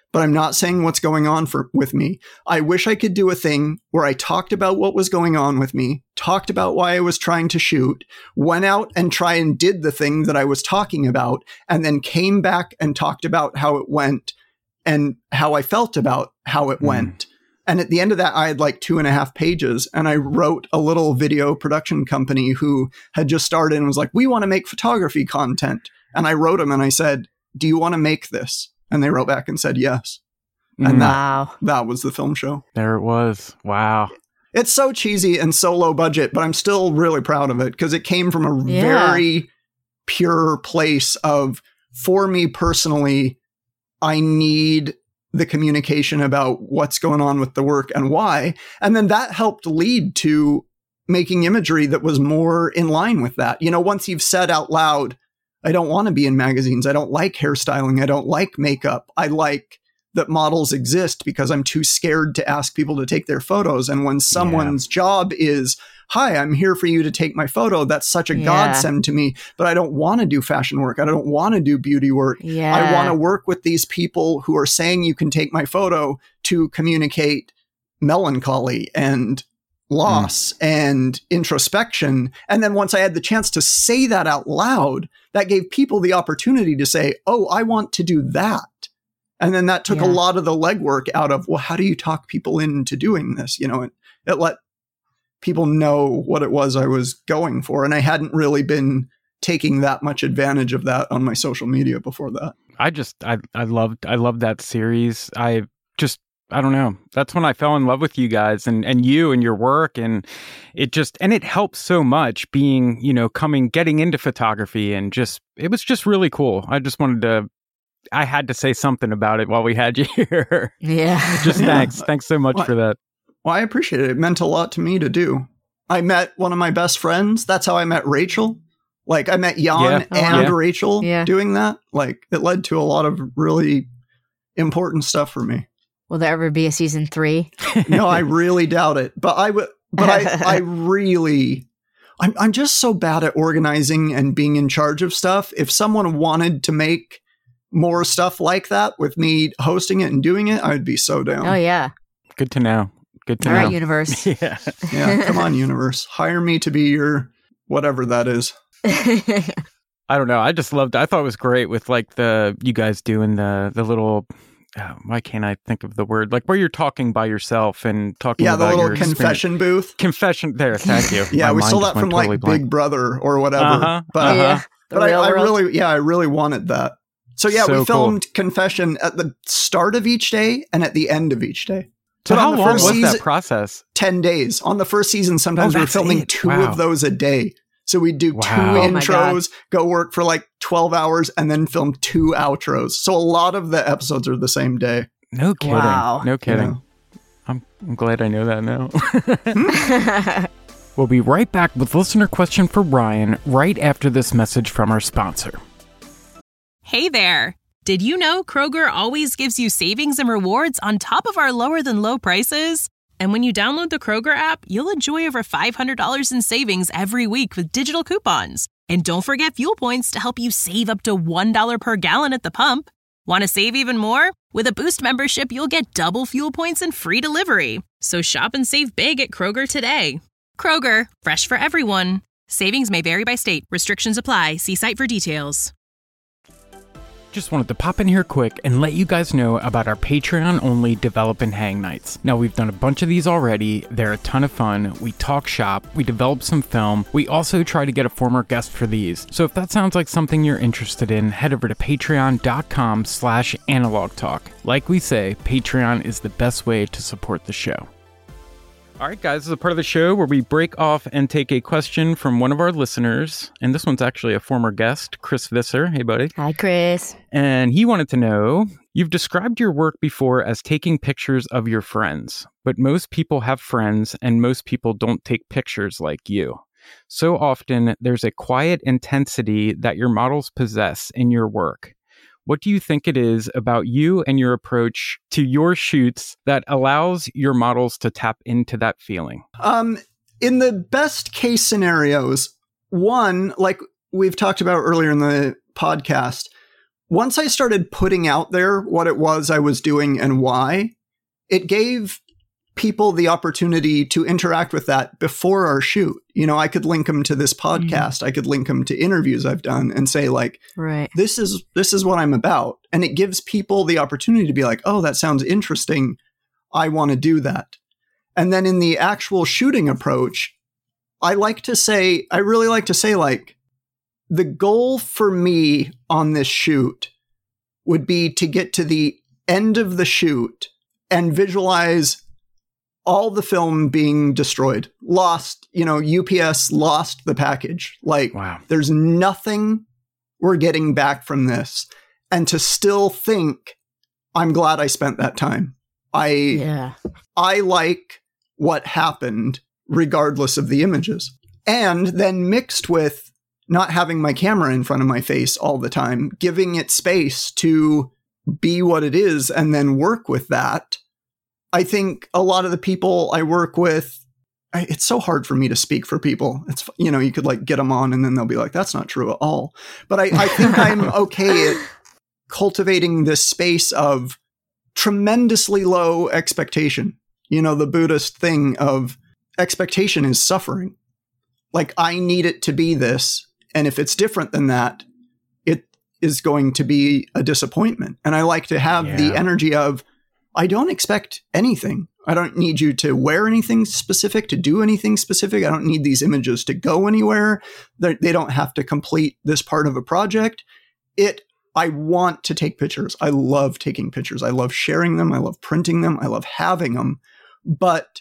but I'm not saying what's going on for with me. I wish I could do a thing where I talked about what was going on with me, talked about why I was trying to shoot, went out and try and did the thing that I was talking about, and then came back and talked about how it went and how I felt about how it mm. went. And at the end of that, I had like two and a half pages, and I wrote a little video production company who had just started and was like, we want to make photography content. And I wrote them and I said, do you want to make this? And they wrote back and said yes. And wow. that, that was the film show. There it was. Wow. It's so cheesy and so low budget, but I'm still really proud of it because it came from a yeah. very pure place of, for me personally, I need the communication about what's going on with the work and why. And then that helped lead to making imagery that was more in line with that. You know, once you've said out loud, I don't want to be in magazines. I don't like hairstyling. I don't like makeup. I like that models exist because I'm too scared to ask people to take their photos. And when someone's yeah. job is, hi, I'm here for you to take my photo, that's such a yeah. godsend to me. But I don't want to do fashion work. I don't want to do beauty work. Yeah. I want to work with these people who are saying you can take my photo to communicate melancholy and loss mm. and introspection. And then once I had the chance to say that out loud, that gave people the opportunity to say, oh, I want to do that. And then that took yeah. a lot of the legwork out of, well, how do you talk people into doing this? You know, it, it let people know what it was I was going for. And I hadn't really been taking that much advantage of that on my social media before that. I just, I, I loved, I loved that series. I just, I don't know. That's when I fell in love with you guys and, and you and your work. And it just, and it helps so much being, you know, coming, getting into photography and just, it was just really cool. I just wanted to, I had to say something about it while we had you here. Yeah. Just yeah. thanks. Thanks so much well, for that. Well, I appreciate it. It meant a lot to me to do. I met one of my best friends. That's how I met Rachel. Like I met Jan yeah. and yeah. Rachel yeah. doing that. Like it led to a lot of really important stuff for me. Will there ever be a season three? No, I really doubt it. But I would, but I, I really, I'm, I'm just so bad at organizing and being in charge of stuff. If someone wanted to make more stuff like that with me hosting it and doing it, I would be so down. Oh yeah. Good to know. Good to All know. All right, universe. yeah. Yeah. Come on, universe. Hire me to be your whatever that is. I don't know. I just loved it. I thought it was great with like the, you guys doing the, the little, uh, why can't I think of the word? Like where you're talking by yourself and talking yeah, about the little your confession experience. booth. Confession. There. Thank you. yeah. My we mind stole just that from went totally like blank. Big Brother or whatever. Uh-huh, but uh-huh. Yeah, but I, I really, yeah, I really wanted that. So yeah, so we filmed cool. Confession at the start of each day and at the end of each day. So but how long was season, that process? ten days. On the first season, sometimes oh, we were filming it. two wow. of those a day. So we'd do wow. two oh intros, go work for like twelve hours, and then film two outros. So a lot of the episodes are the same day. No kidding. Wow. No kidding. Yeah. I'm, I'm glad I know that now. We'll be right back with listener question for Ryan right after this message from our sponsor. Hey there. Did you know Kroger always gives you savings and rewards on top of our lower than low prices? And when you download the Kroger app, you'll enjoy over five hundred dollars in savings every week with digital coupons. And don't forget fuel points to help you save up to one dollar per gallon at the pump. Want to save even more? With a Boost membership, you'll get double fuel points and free delivery. So shop and save big at Kroger today. Kroger, fresh for everyone. Savings may vary by state. Restrictions apply. See site for details. Just wanted to pop in here quick and let you guys know about our Patreon-only Develop and Hang nights. Now, we've done a bunch of these already. They're a ton of fun. We talk shop. We develop some film. We also try to get a former guest for these. So if that sounds like something you're interested in, head over to patreon.com slash analog talk. Like we say, Patreon is the best way to support the show. All right, guys, this is a part of the show where we break off and take a question from one of our listeners. And this one's actually a former guest, Chris Visser. Hey, buddy. Hi, Chris. And he wanted to know, you've described your work before as taking pictures of your friends, but most people have friends and most people don't take pictures like you. So often, there's a quiet intensity that your models possess in your work. What do you think it is about you and your approach to your shoots that allows your models to tap into that feeling? Um, in the best case scenarios, one, like we've talked about earlier in the podcast, once I started putting out there what it was I was doing and why, it gave people the opportunity to interact with that before our shoot. You know, I could link them to this podcast. Mm. I could link them to interviews I've done and say like, right. this is, this is what I'm about. And it gives people the opportunity to be like, oh, that sounds interesting. I want to do that. And then in the actual shooting approach, I like to say, I really like to say like, the goal for me on this shoot would be to get to the end of the shoot and visualize all the film being destroyed, lost, you know, U P S lost the package. Like, wow. There's nothing we're getting back from this. And to still think, I'm glad I spent that time. I, yeah. I like what happened regardless of the images. And then mixed with not having my camera in front of my face all the time, giving it space to be what it is and then work with that. I think a lot of the people I work with, I, it's so hard for me to speak for people. It's, you know, you could like get them on and then they'll be like, that's not true at all. But I, I think I'm okay at cultivating this space of tremendously low expectation. You know, the Buddhist thing of expectation is suffering. Like, I need it to be this. And if it's different than that, it is going to be a disappointment. And I like to have yeah. the energy of, I don't expect anything. I don't need you to wear anything specific, to do anything specific. I don't need these images to go anywhere. They're, they don't have to complete this part of a project. It, I want to take pictures. I love taking pictures. I love sharing them. I love printing them. I love having them. But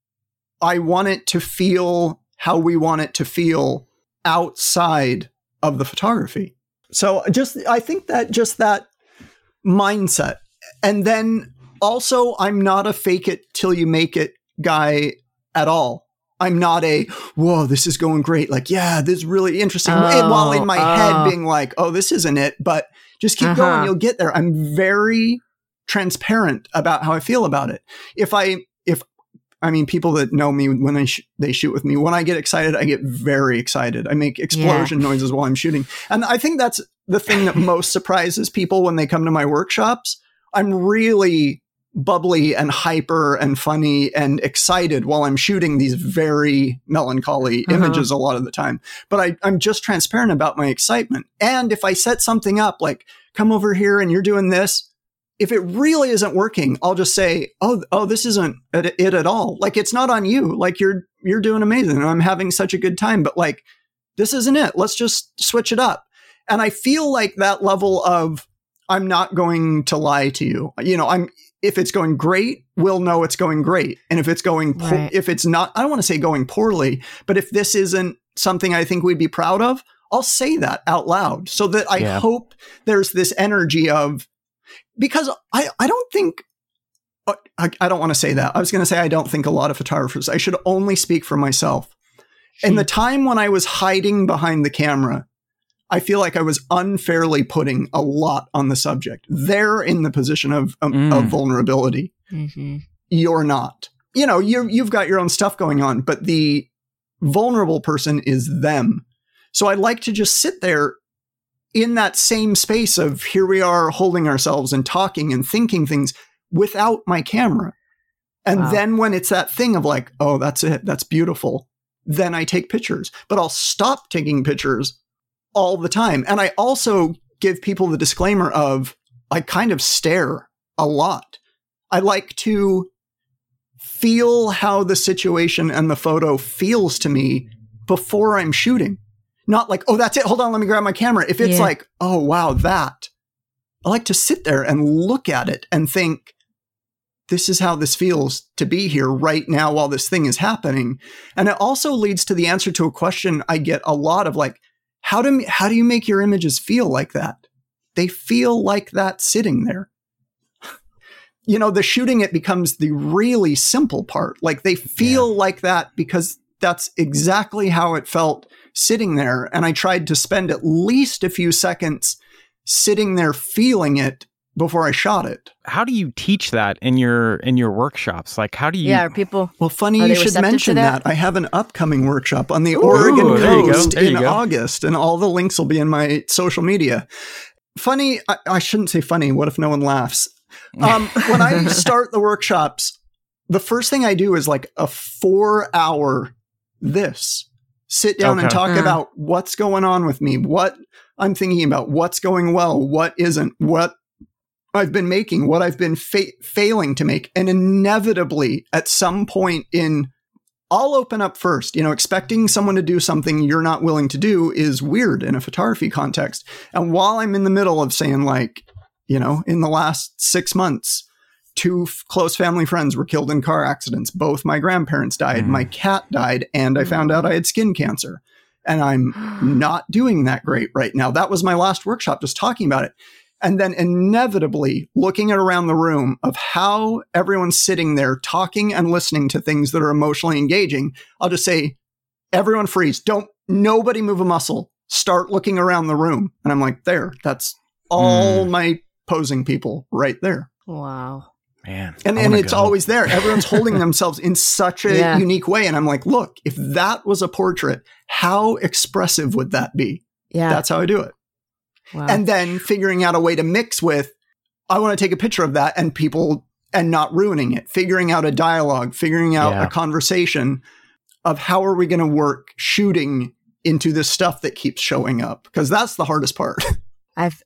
I want it to feel how we want it to feel outside of the photography. So just, I think that just that mindset. And then also, I'm not a fake it till you make it guy at all. I'm not a, whoa, this is going great. Like, yeah, this is really interesting. Oh, while in my oh. head being like, oh, this isn't it, but just keep uh-huh. going. You'll get there. I'm very transparent about how I feel about it. If I, if, I mean, people that know me when I sh- they shoot with me, when I get excited, I get very excited. I make explosion yeah. noises while I'm shooting. And I think that's the thing that most surprises people when they come to my workshops. I'm really bubbly and hyper and funny and excited while I'm shooting these very melancholy uh-huh. images a lot of the time. But I, I'm just transparent about my excitement. And if I set something up like, come over here and you're doing this, if it really isn't working, I'll just say, oh, oh, this isn't it at all. Like, it's not on you. Like, you're, you're doing amazing and I'm having such a good time, but like, this isn't it. Let's just switch it up. And I feel like that level of, I'm not going to lie to you. You know, I'm, if it's going great, we'll know it's going great. And if it's going, po- right. if it's not, I don't want to say going poorly, but if this isn't something I think we'd be proud of, I'll say that out loud so that I yeah. hope there's this energy of, because I, I don't think, I, I don't want to say that. I was going to say, I don't think a lot of photographers, I should only speak for myself. In the time when I was hiding behind the camera, I feel like I was unfairly putting a lot on the subject. They're in the position of, um, mm. of vulnerability. Mm-hmm. You're not. You know, you're, you've got your own stuff going on, but the vulnerable person is them. So I like to just sit there in that same space of here we are holding ourselves and talking and thinking things without my camera. And wow. then when it's that thing of like, oh, that's it, that's beautiful, then I take pictures. But I'll stop taking pictures all the time. And I also give people the disclaimer of, I kind of stare a lot. I like to feel how the situation and the photo feels to me before I'm shooting. Not like, oh, that's it. Hold on, let me grab my camera. If it's yeah. like, oh, wow, that. I like to sit there and look at it and think, this is how this feels to be here right now while this thing is happening. And it also leads to the answer to a question I get a lot of like, How do, how do you make your images feel like that? They feel like that sitting there. You know, the shooting it becomes the really simple part. Like they feel yeah. like that because that's exactly how it felt sitting there. And I tried to spend at least a few seconds sitting there feeling it before I shot it. How do you teach that in your in your workshops? Like, how do you? Yeah, are people? Well, funny you should mention that? that. I have an upcoming workshop on the Ooh, Oregon coast in go. August, and all the links will be in my social media. funny, I, I shouldn't say funny. What if no one laughs? Um, when I start the workshops, the first thing I do is like a four hour this. Sit down okay. and talk uh. about what's going on with me, what I'm thinking about, what's going well, what isn't, what I've been making, what I've been fa- failing to make. And inevitably, at some point in, I'll open up first. You know, expecting someone to do something you're not willing to do is weird in a photography context. And while I'm in the middle of saying, like, you know, in the last six months, two f- close family friends were killed in car accidents. Both my grandparents died. Mm. My cat died. And I found out I had skin cancer. And I'm not doing that great right now. That was my last workshop, just talking about it. And then inevitably looking at around the room of how everyone's sitting there talking and listening to things that are emotionally engaging. I'll just say, everyone freeze. Don't, nobody move a muscle. Start looking around the room. And I'm like, there, that's all mm. my posing people right there. Wow. Man. And, and it's go. always there. Everyone's holding themselves in such a yeah. unique way. And I'm like, look, if that was a portrait, how expressive would that be? Yeah. That's how I do it. Wow. And then figuring out a way to mix with, I want to take a picture of that and people, and not ruining it, figuring out a dialogue, figuring out yeah. a conversation of how are we going to work shooting into this stuff that keeps showing up? Because that's the hardest part. I've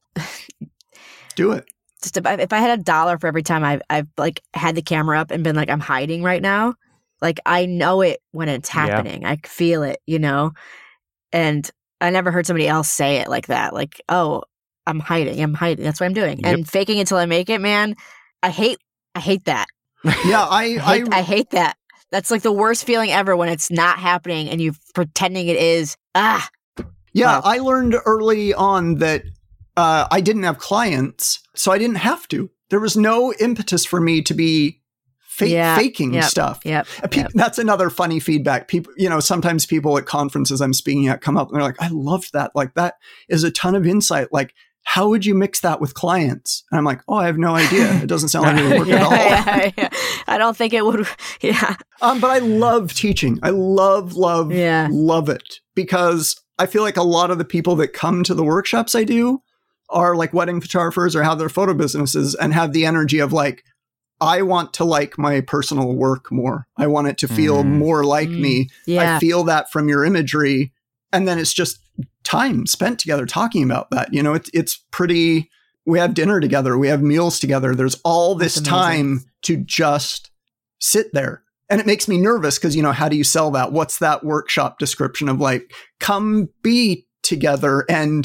do it. Just about, if I had a dollar for every time I've, I've like had the camera up and been like, I'm hiding right now. Like I know it when it's happening. Yeah. I feel it, you know, and I never heard somebody else say it like that. Like, oh, I'm hiding. I'm hiding. That's what I'm doing. Yep. And faking it till I make it, man. I hate, I hate that. Yeah. I, I, hate, I, I hate that. That's like the worst feeling ever when it's not happening and you're pretending it is. Ah. Yeah. Wow. I learned early on that uh, I didn't have clients, so I didn't have to. There was no impetus for me to be Fa- yeah, faking yep, stuff. Yep, Pe- yep. That's another funny feedback. People, you know, sometimes people at conferences I'm speaking at come up and they're like, I loved that. Like that is a ton of insight. Like, how would you mix that with clients? And I'm like, oh, I have no idea. It doesn't sound like it would work yeah, at all. yeah, yeah. I don't think it would. Yeah. Um, but I love teaching. I love, love, yeah. love it because I feel like a lot of the people that come to the workshops I do are like wedding photographers or have their photo businesses and have the energy of like, I want to like my personal work more. I want it to feel mm. more like mm. me. Yeah. I feel that from your imagery. And then it's just time spent together talking about that. You know, it's it's pretty, we have dinner together. We have meals together. There's all this time to just sit there. And it makes me nervous because, you know, how do you sell that? What's that workshop description of like, come be together and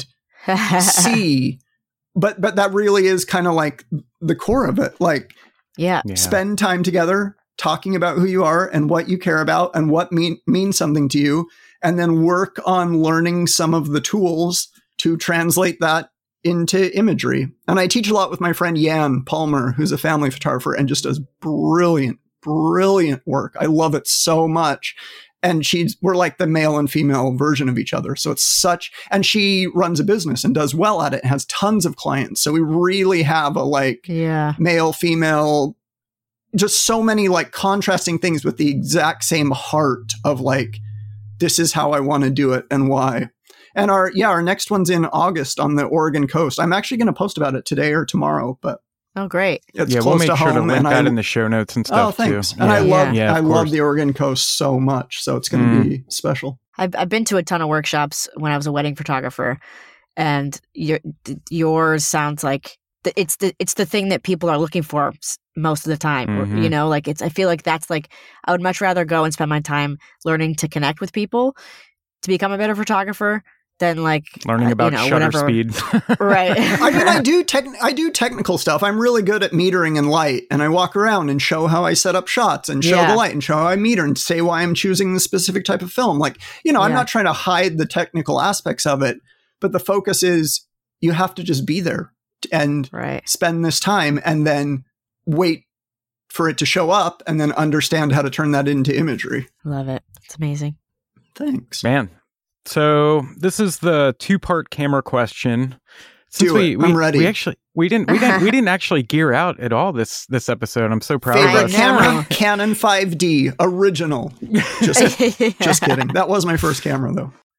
see. But but that really is kind of like the core of it. Like, Yeah. yeah. spend time together talking about who you are and what you care about and what mean, means something to you. And then work on learning some of the tools to translate that into imagery. And I teach a lot with my friend Jan Palmer, who's a family photographer and just does brilliant, brilliant work. I love it so much. And she's, we're like the male and female version of each other. So it's such, and she runs a business and does well at it and has tons of clients. So we really have a like yeah. male, female, just so many like contrasting things with the exact same heart of like, this is how I want to do it and why. And our, yeah, our next one's in August on the Oregon coast. I'm actually going to post about it today or tomorrow, but oh, great. It's yeah, close we'll make to sure home, to link that I, in the show notes and stuff oh, thanks. too. And yeah. I love, yeah, I of love course. the Oregon coast so much. So it's going to Mm. be special. I've, I've been to a ton of workshops when I was a wedding photographer, and your, yours sounds like the, it's the it's the thing that people are looking for most of the time. Mm-hmm. You know, like it's. I feel like that's like I would much rather go and spend my time learning to connect with people to become a better photographer than like learning about uh, you know, shutter whatever. speed. Right. I mean, I do tech, I do technical stuff. I'm really good at metering and light, and I walk around and show how I set up shots and show Yeah. the light and show how I meter and say why I'm choosing the specific type of film. Like, you know, I'm Yeah. not trying to hide the technical aspects of it, but the focus is you have to just be there and Right. spend this time and then wait for it to show up and then understand how to turn that into imagery. Love it. It's amazing. Thanks. Man. So this is the two-part camera question. Since Do we, it. we, I'm ready. We actually we didn't we didn't we didn't actually gear out at all this this episode. I'm so proud Favorite of us. camera, Canon five D, original. Just, just kidding. That was my first camera, though.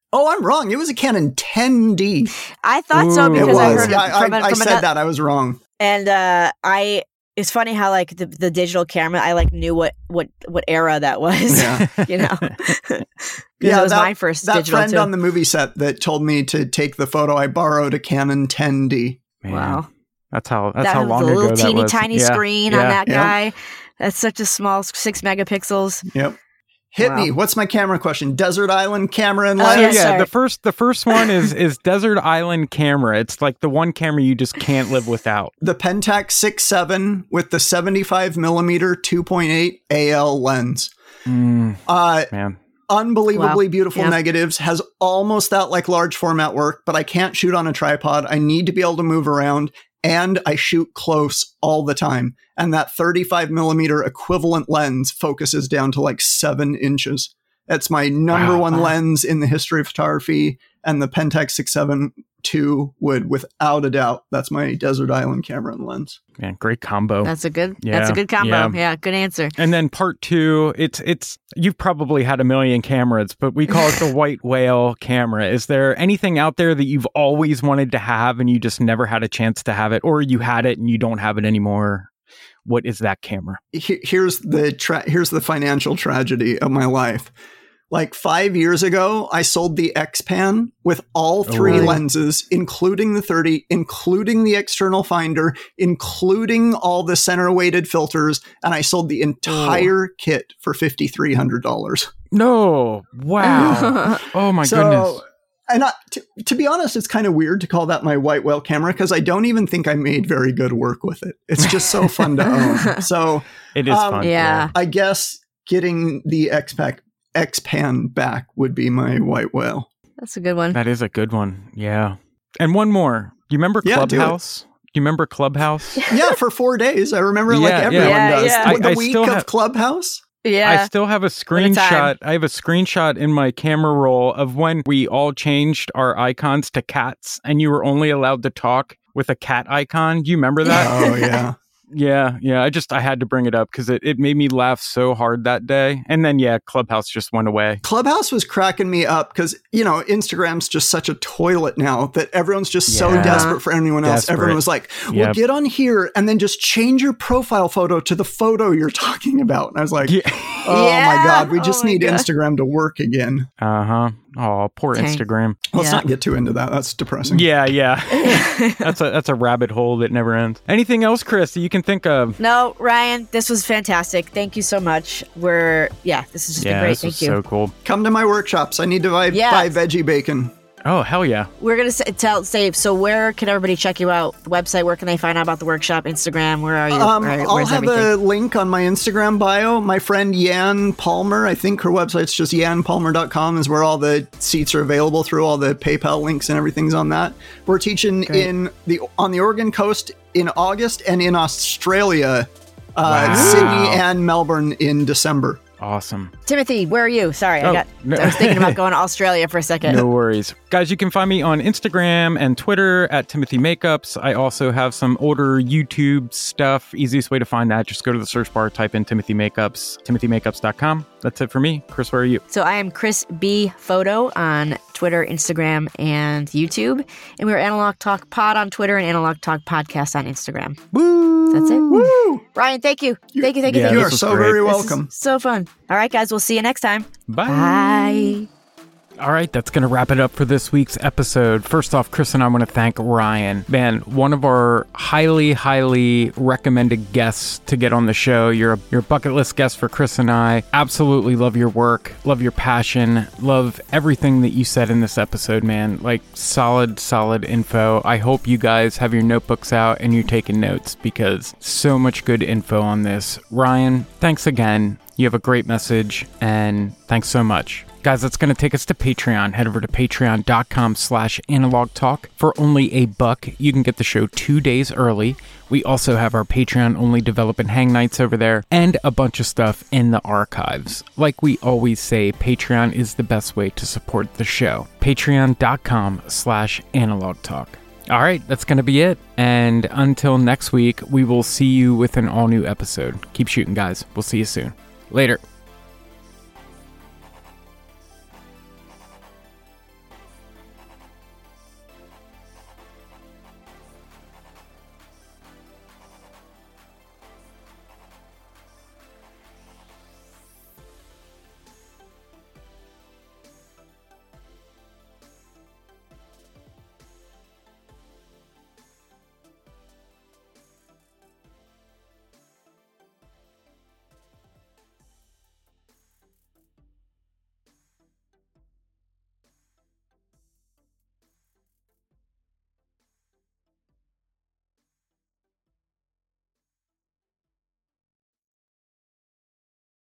Oh, I'm wrong. It was a Canon ten D. I thought so Ooh. It because I was. heard I, it from, I, a, I from said another, that. I was wrong. and uh, I. It's funny how like the, the digital camera, I like knew what what what era that was. Yeah. You know, because Yeah, it was that- my first That digital friend too. on the movie set that told me to take the photo, I borrowed a Canon ten D. Man, Wow, That's how that's that how was long a little ago that teeny was. tiny Yeah, screen yeah. on that Yep. guy. That's such a small six megapixels. Yep. Hit Wow. me. What's my camera question? Desert Island camera and Oh, lens? So yes, yeah, sorry. the first the first one is is Desert Island camera. It's like the one camera you just can't live without. The Pentax six seven with the seventy-five millimeter two point eight A L lens. Mm, Uh, man. unbelievably Wow. beautiful Yeah. negatives, has almost that like large format work, but I can't shoot on a tripod. I need to be able to move around, and I shoot close all the time. And that thirty-five millimeter equivalent lens focuses down to like seven inches. That's my number Wow. one Wow. lens in the history of photography. And the Pentax six seven two would, without a doubt, that's my Desert Island camera and lens. Man, great combo. That's a good. Yeah, That's a good combo. yeah. Yeah, good answer. And then part two, it's it's you've probably had a million cameras, but we call it the white whale camera. Is there anything out there that you've always wanted to have and you just never had a chance to have it, or you had it and you don't have it anymore? What is that camera? He- Here's the tra- here's the financial tragedy of my life. Like five years ago, I sold the X-Pan with all three Oh. lenses, including the thirty, including the external finder, including all the center weighted filters, and I sold the entire kit for five thousand three hundred dollars. No, wow. Oh my so, goodness. And I, to, to be honest, it's kind of weird to call that my white whale camera because I don't even think I made very good work with it. It's just so fun to own. So It is um, fun. yeah. I guess getting the X-Pac X-Pan back would be my white whale. That's a good one. That is a good one. Yeah. And one more. Do you remember Yeah, do it. Clubhouse? Do you remember Clubhouse? Yeah, for four days. I remember it like Yeah, yeah. everyone Yeah, does. yeah. The, the I- I week still of have- Clubhouse. Yeah. I still have a What a time. screenshot. I have a screenshot in my camera roll of when we all changed our icons to cats and you were only allowed to talk with a cat icon. Do you remember that? Oh, yeah. Yeah, yeah. I just I had to bring it up because it, it made me laugh so hard that day. And then yeah, Clubhouse just went away. Clubhouse was cracking me up because, you know, Instagram's just such a toilet now that everyone's just so Yeah. desperate for anyone else. Desperate. Everyone was like, well, Yep. get on here and then just change your profile photo to the photo you're talking about. And I was like, Yeah. oh Yeah. my God, we Oh just my need God. Instagram to work again. Uh huh. Oh, poor Dang. Instagram. Let's Yeah. not get too into that. That's depressing. Yeah, yeah. that's a that's a rabbit hole that never ends. Anything else, Chris, that you can think of? No, Ryan, this was fantastic. Thank you so much. We're yeah, this has just Yeah, been great. this Thank was you. so cool. Come to my workshops. I need to buy, Yeah. buy veggie bacon. Oh, hell yeah. We're gonna say, tell say so. Where can everybody check you out? The website. Where can they find out about the workshop? Instagram. Where are you? Um, Where- I'll where's have everything? a link on my Instagram bio. My friend Yan Palmer, I think her website's just yan palmer dot com, is where all the seats are available through all the PayPal links and everything's on that. We're teaching Great. in the on the Oregon coast in August and in Australia, uh, Wow. Sydney and Melbourne in December. Awesome. Timothy, where are you? Sorry, Oh, I got. no. I was thinking about going to Australia for a second. No worries. Guys, you can find me on Instagram and Twitter at Timothy Makeups. I also have some older YouTube stuff. Easiest way to find that, just go to the search bar, type in Timothy Makeups, timothy makeups dot com. That's it for me. Chris, where are you? So I am Chris B Photo on Twitter, Instagram, and YouTube, and we're Analog Talk Pod on Twitter and Analog Talk Podcast on Instagram. Woo! That's it. Woo! Ryan, thank you, thank you, thank you, Yeah, thank You you. are this was so great. very This is welcome. so fun. All right, guys, we'll see you next time. Bye. Bye. All right, that's going to wrap it up for this week's episode. First off, Chris and I want to thank Ryan. Man, one of our highly, highly recommended guests to get on the show. You're a, you're a bucket list guest for Chris and I. Absolutely love your work, love your passion, love everything that you said in this episode, man. Like, solid, solid info. I hope you guys have your notebooks out and you're taking notes because so much good info on this. Ryan, thanks again. You have a great message, and thanks so much. Guys, that's going to take us to Patreon. Head over to patreon.com slash analog talk. For only a buck, you can get the show two days early. We also have our Patreon-only development hang nights over there and a bunch of stuff in the archives. Like we always say, Patreon is the best way to support the show. Patreon.com slash analog talk. All right, that's going to be it. And until next week, we will see you with an all-new episode. Keep shooting, guys. We'll see you soon. Later.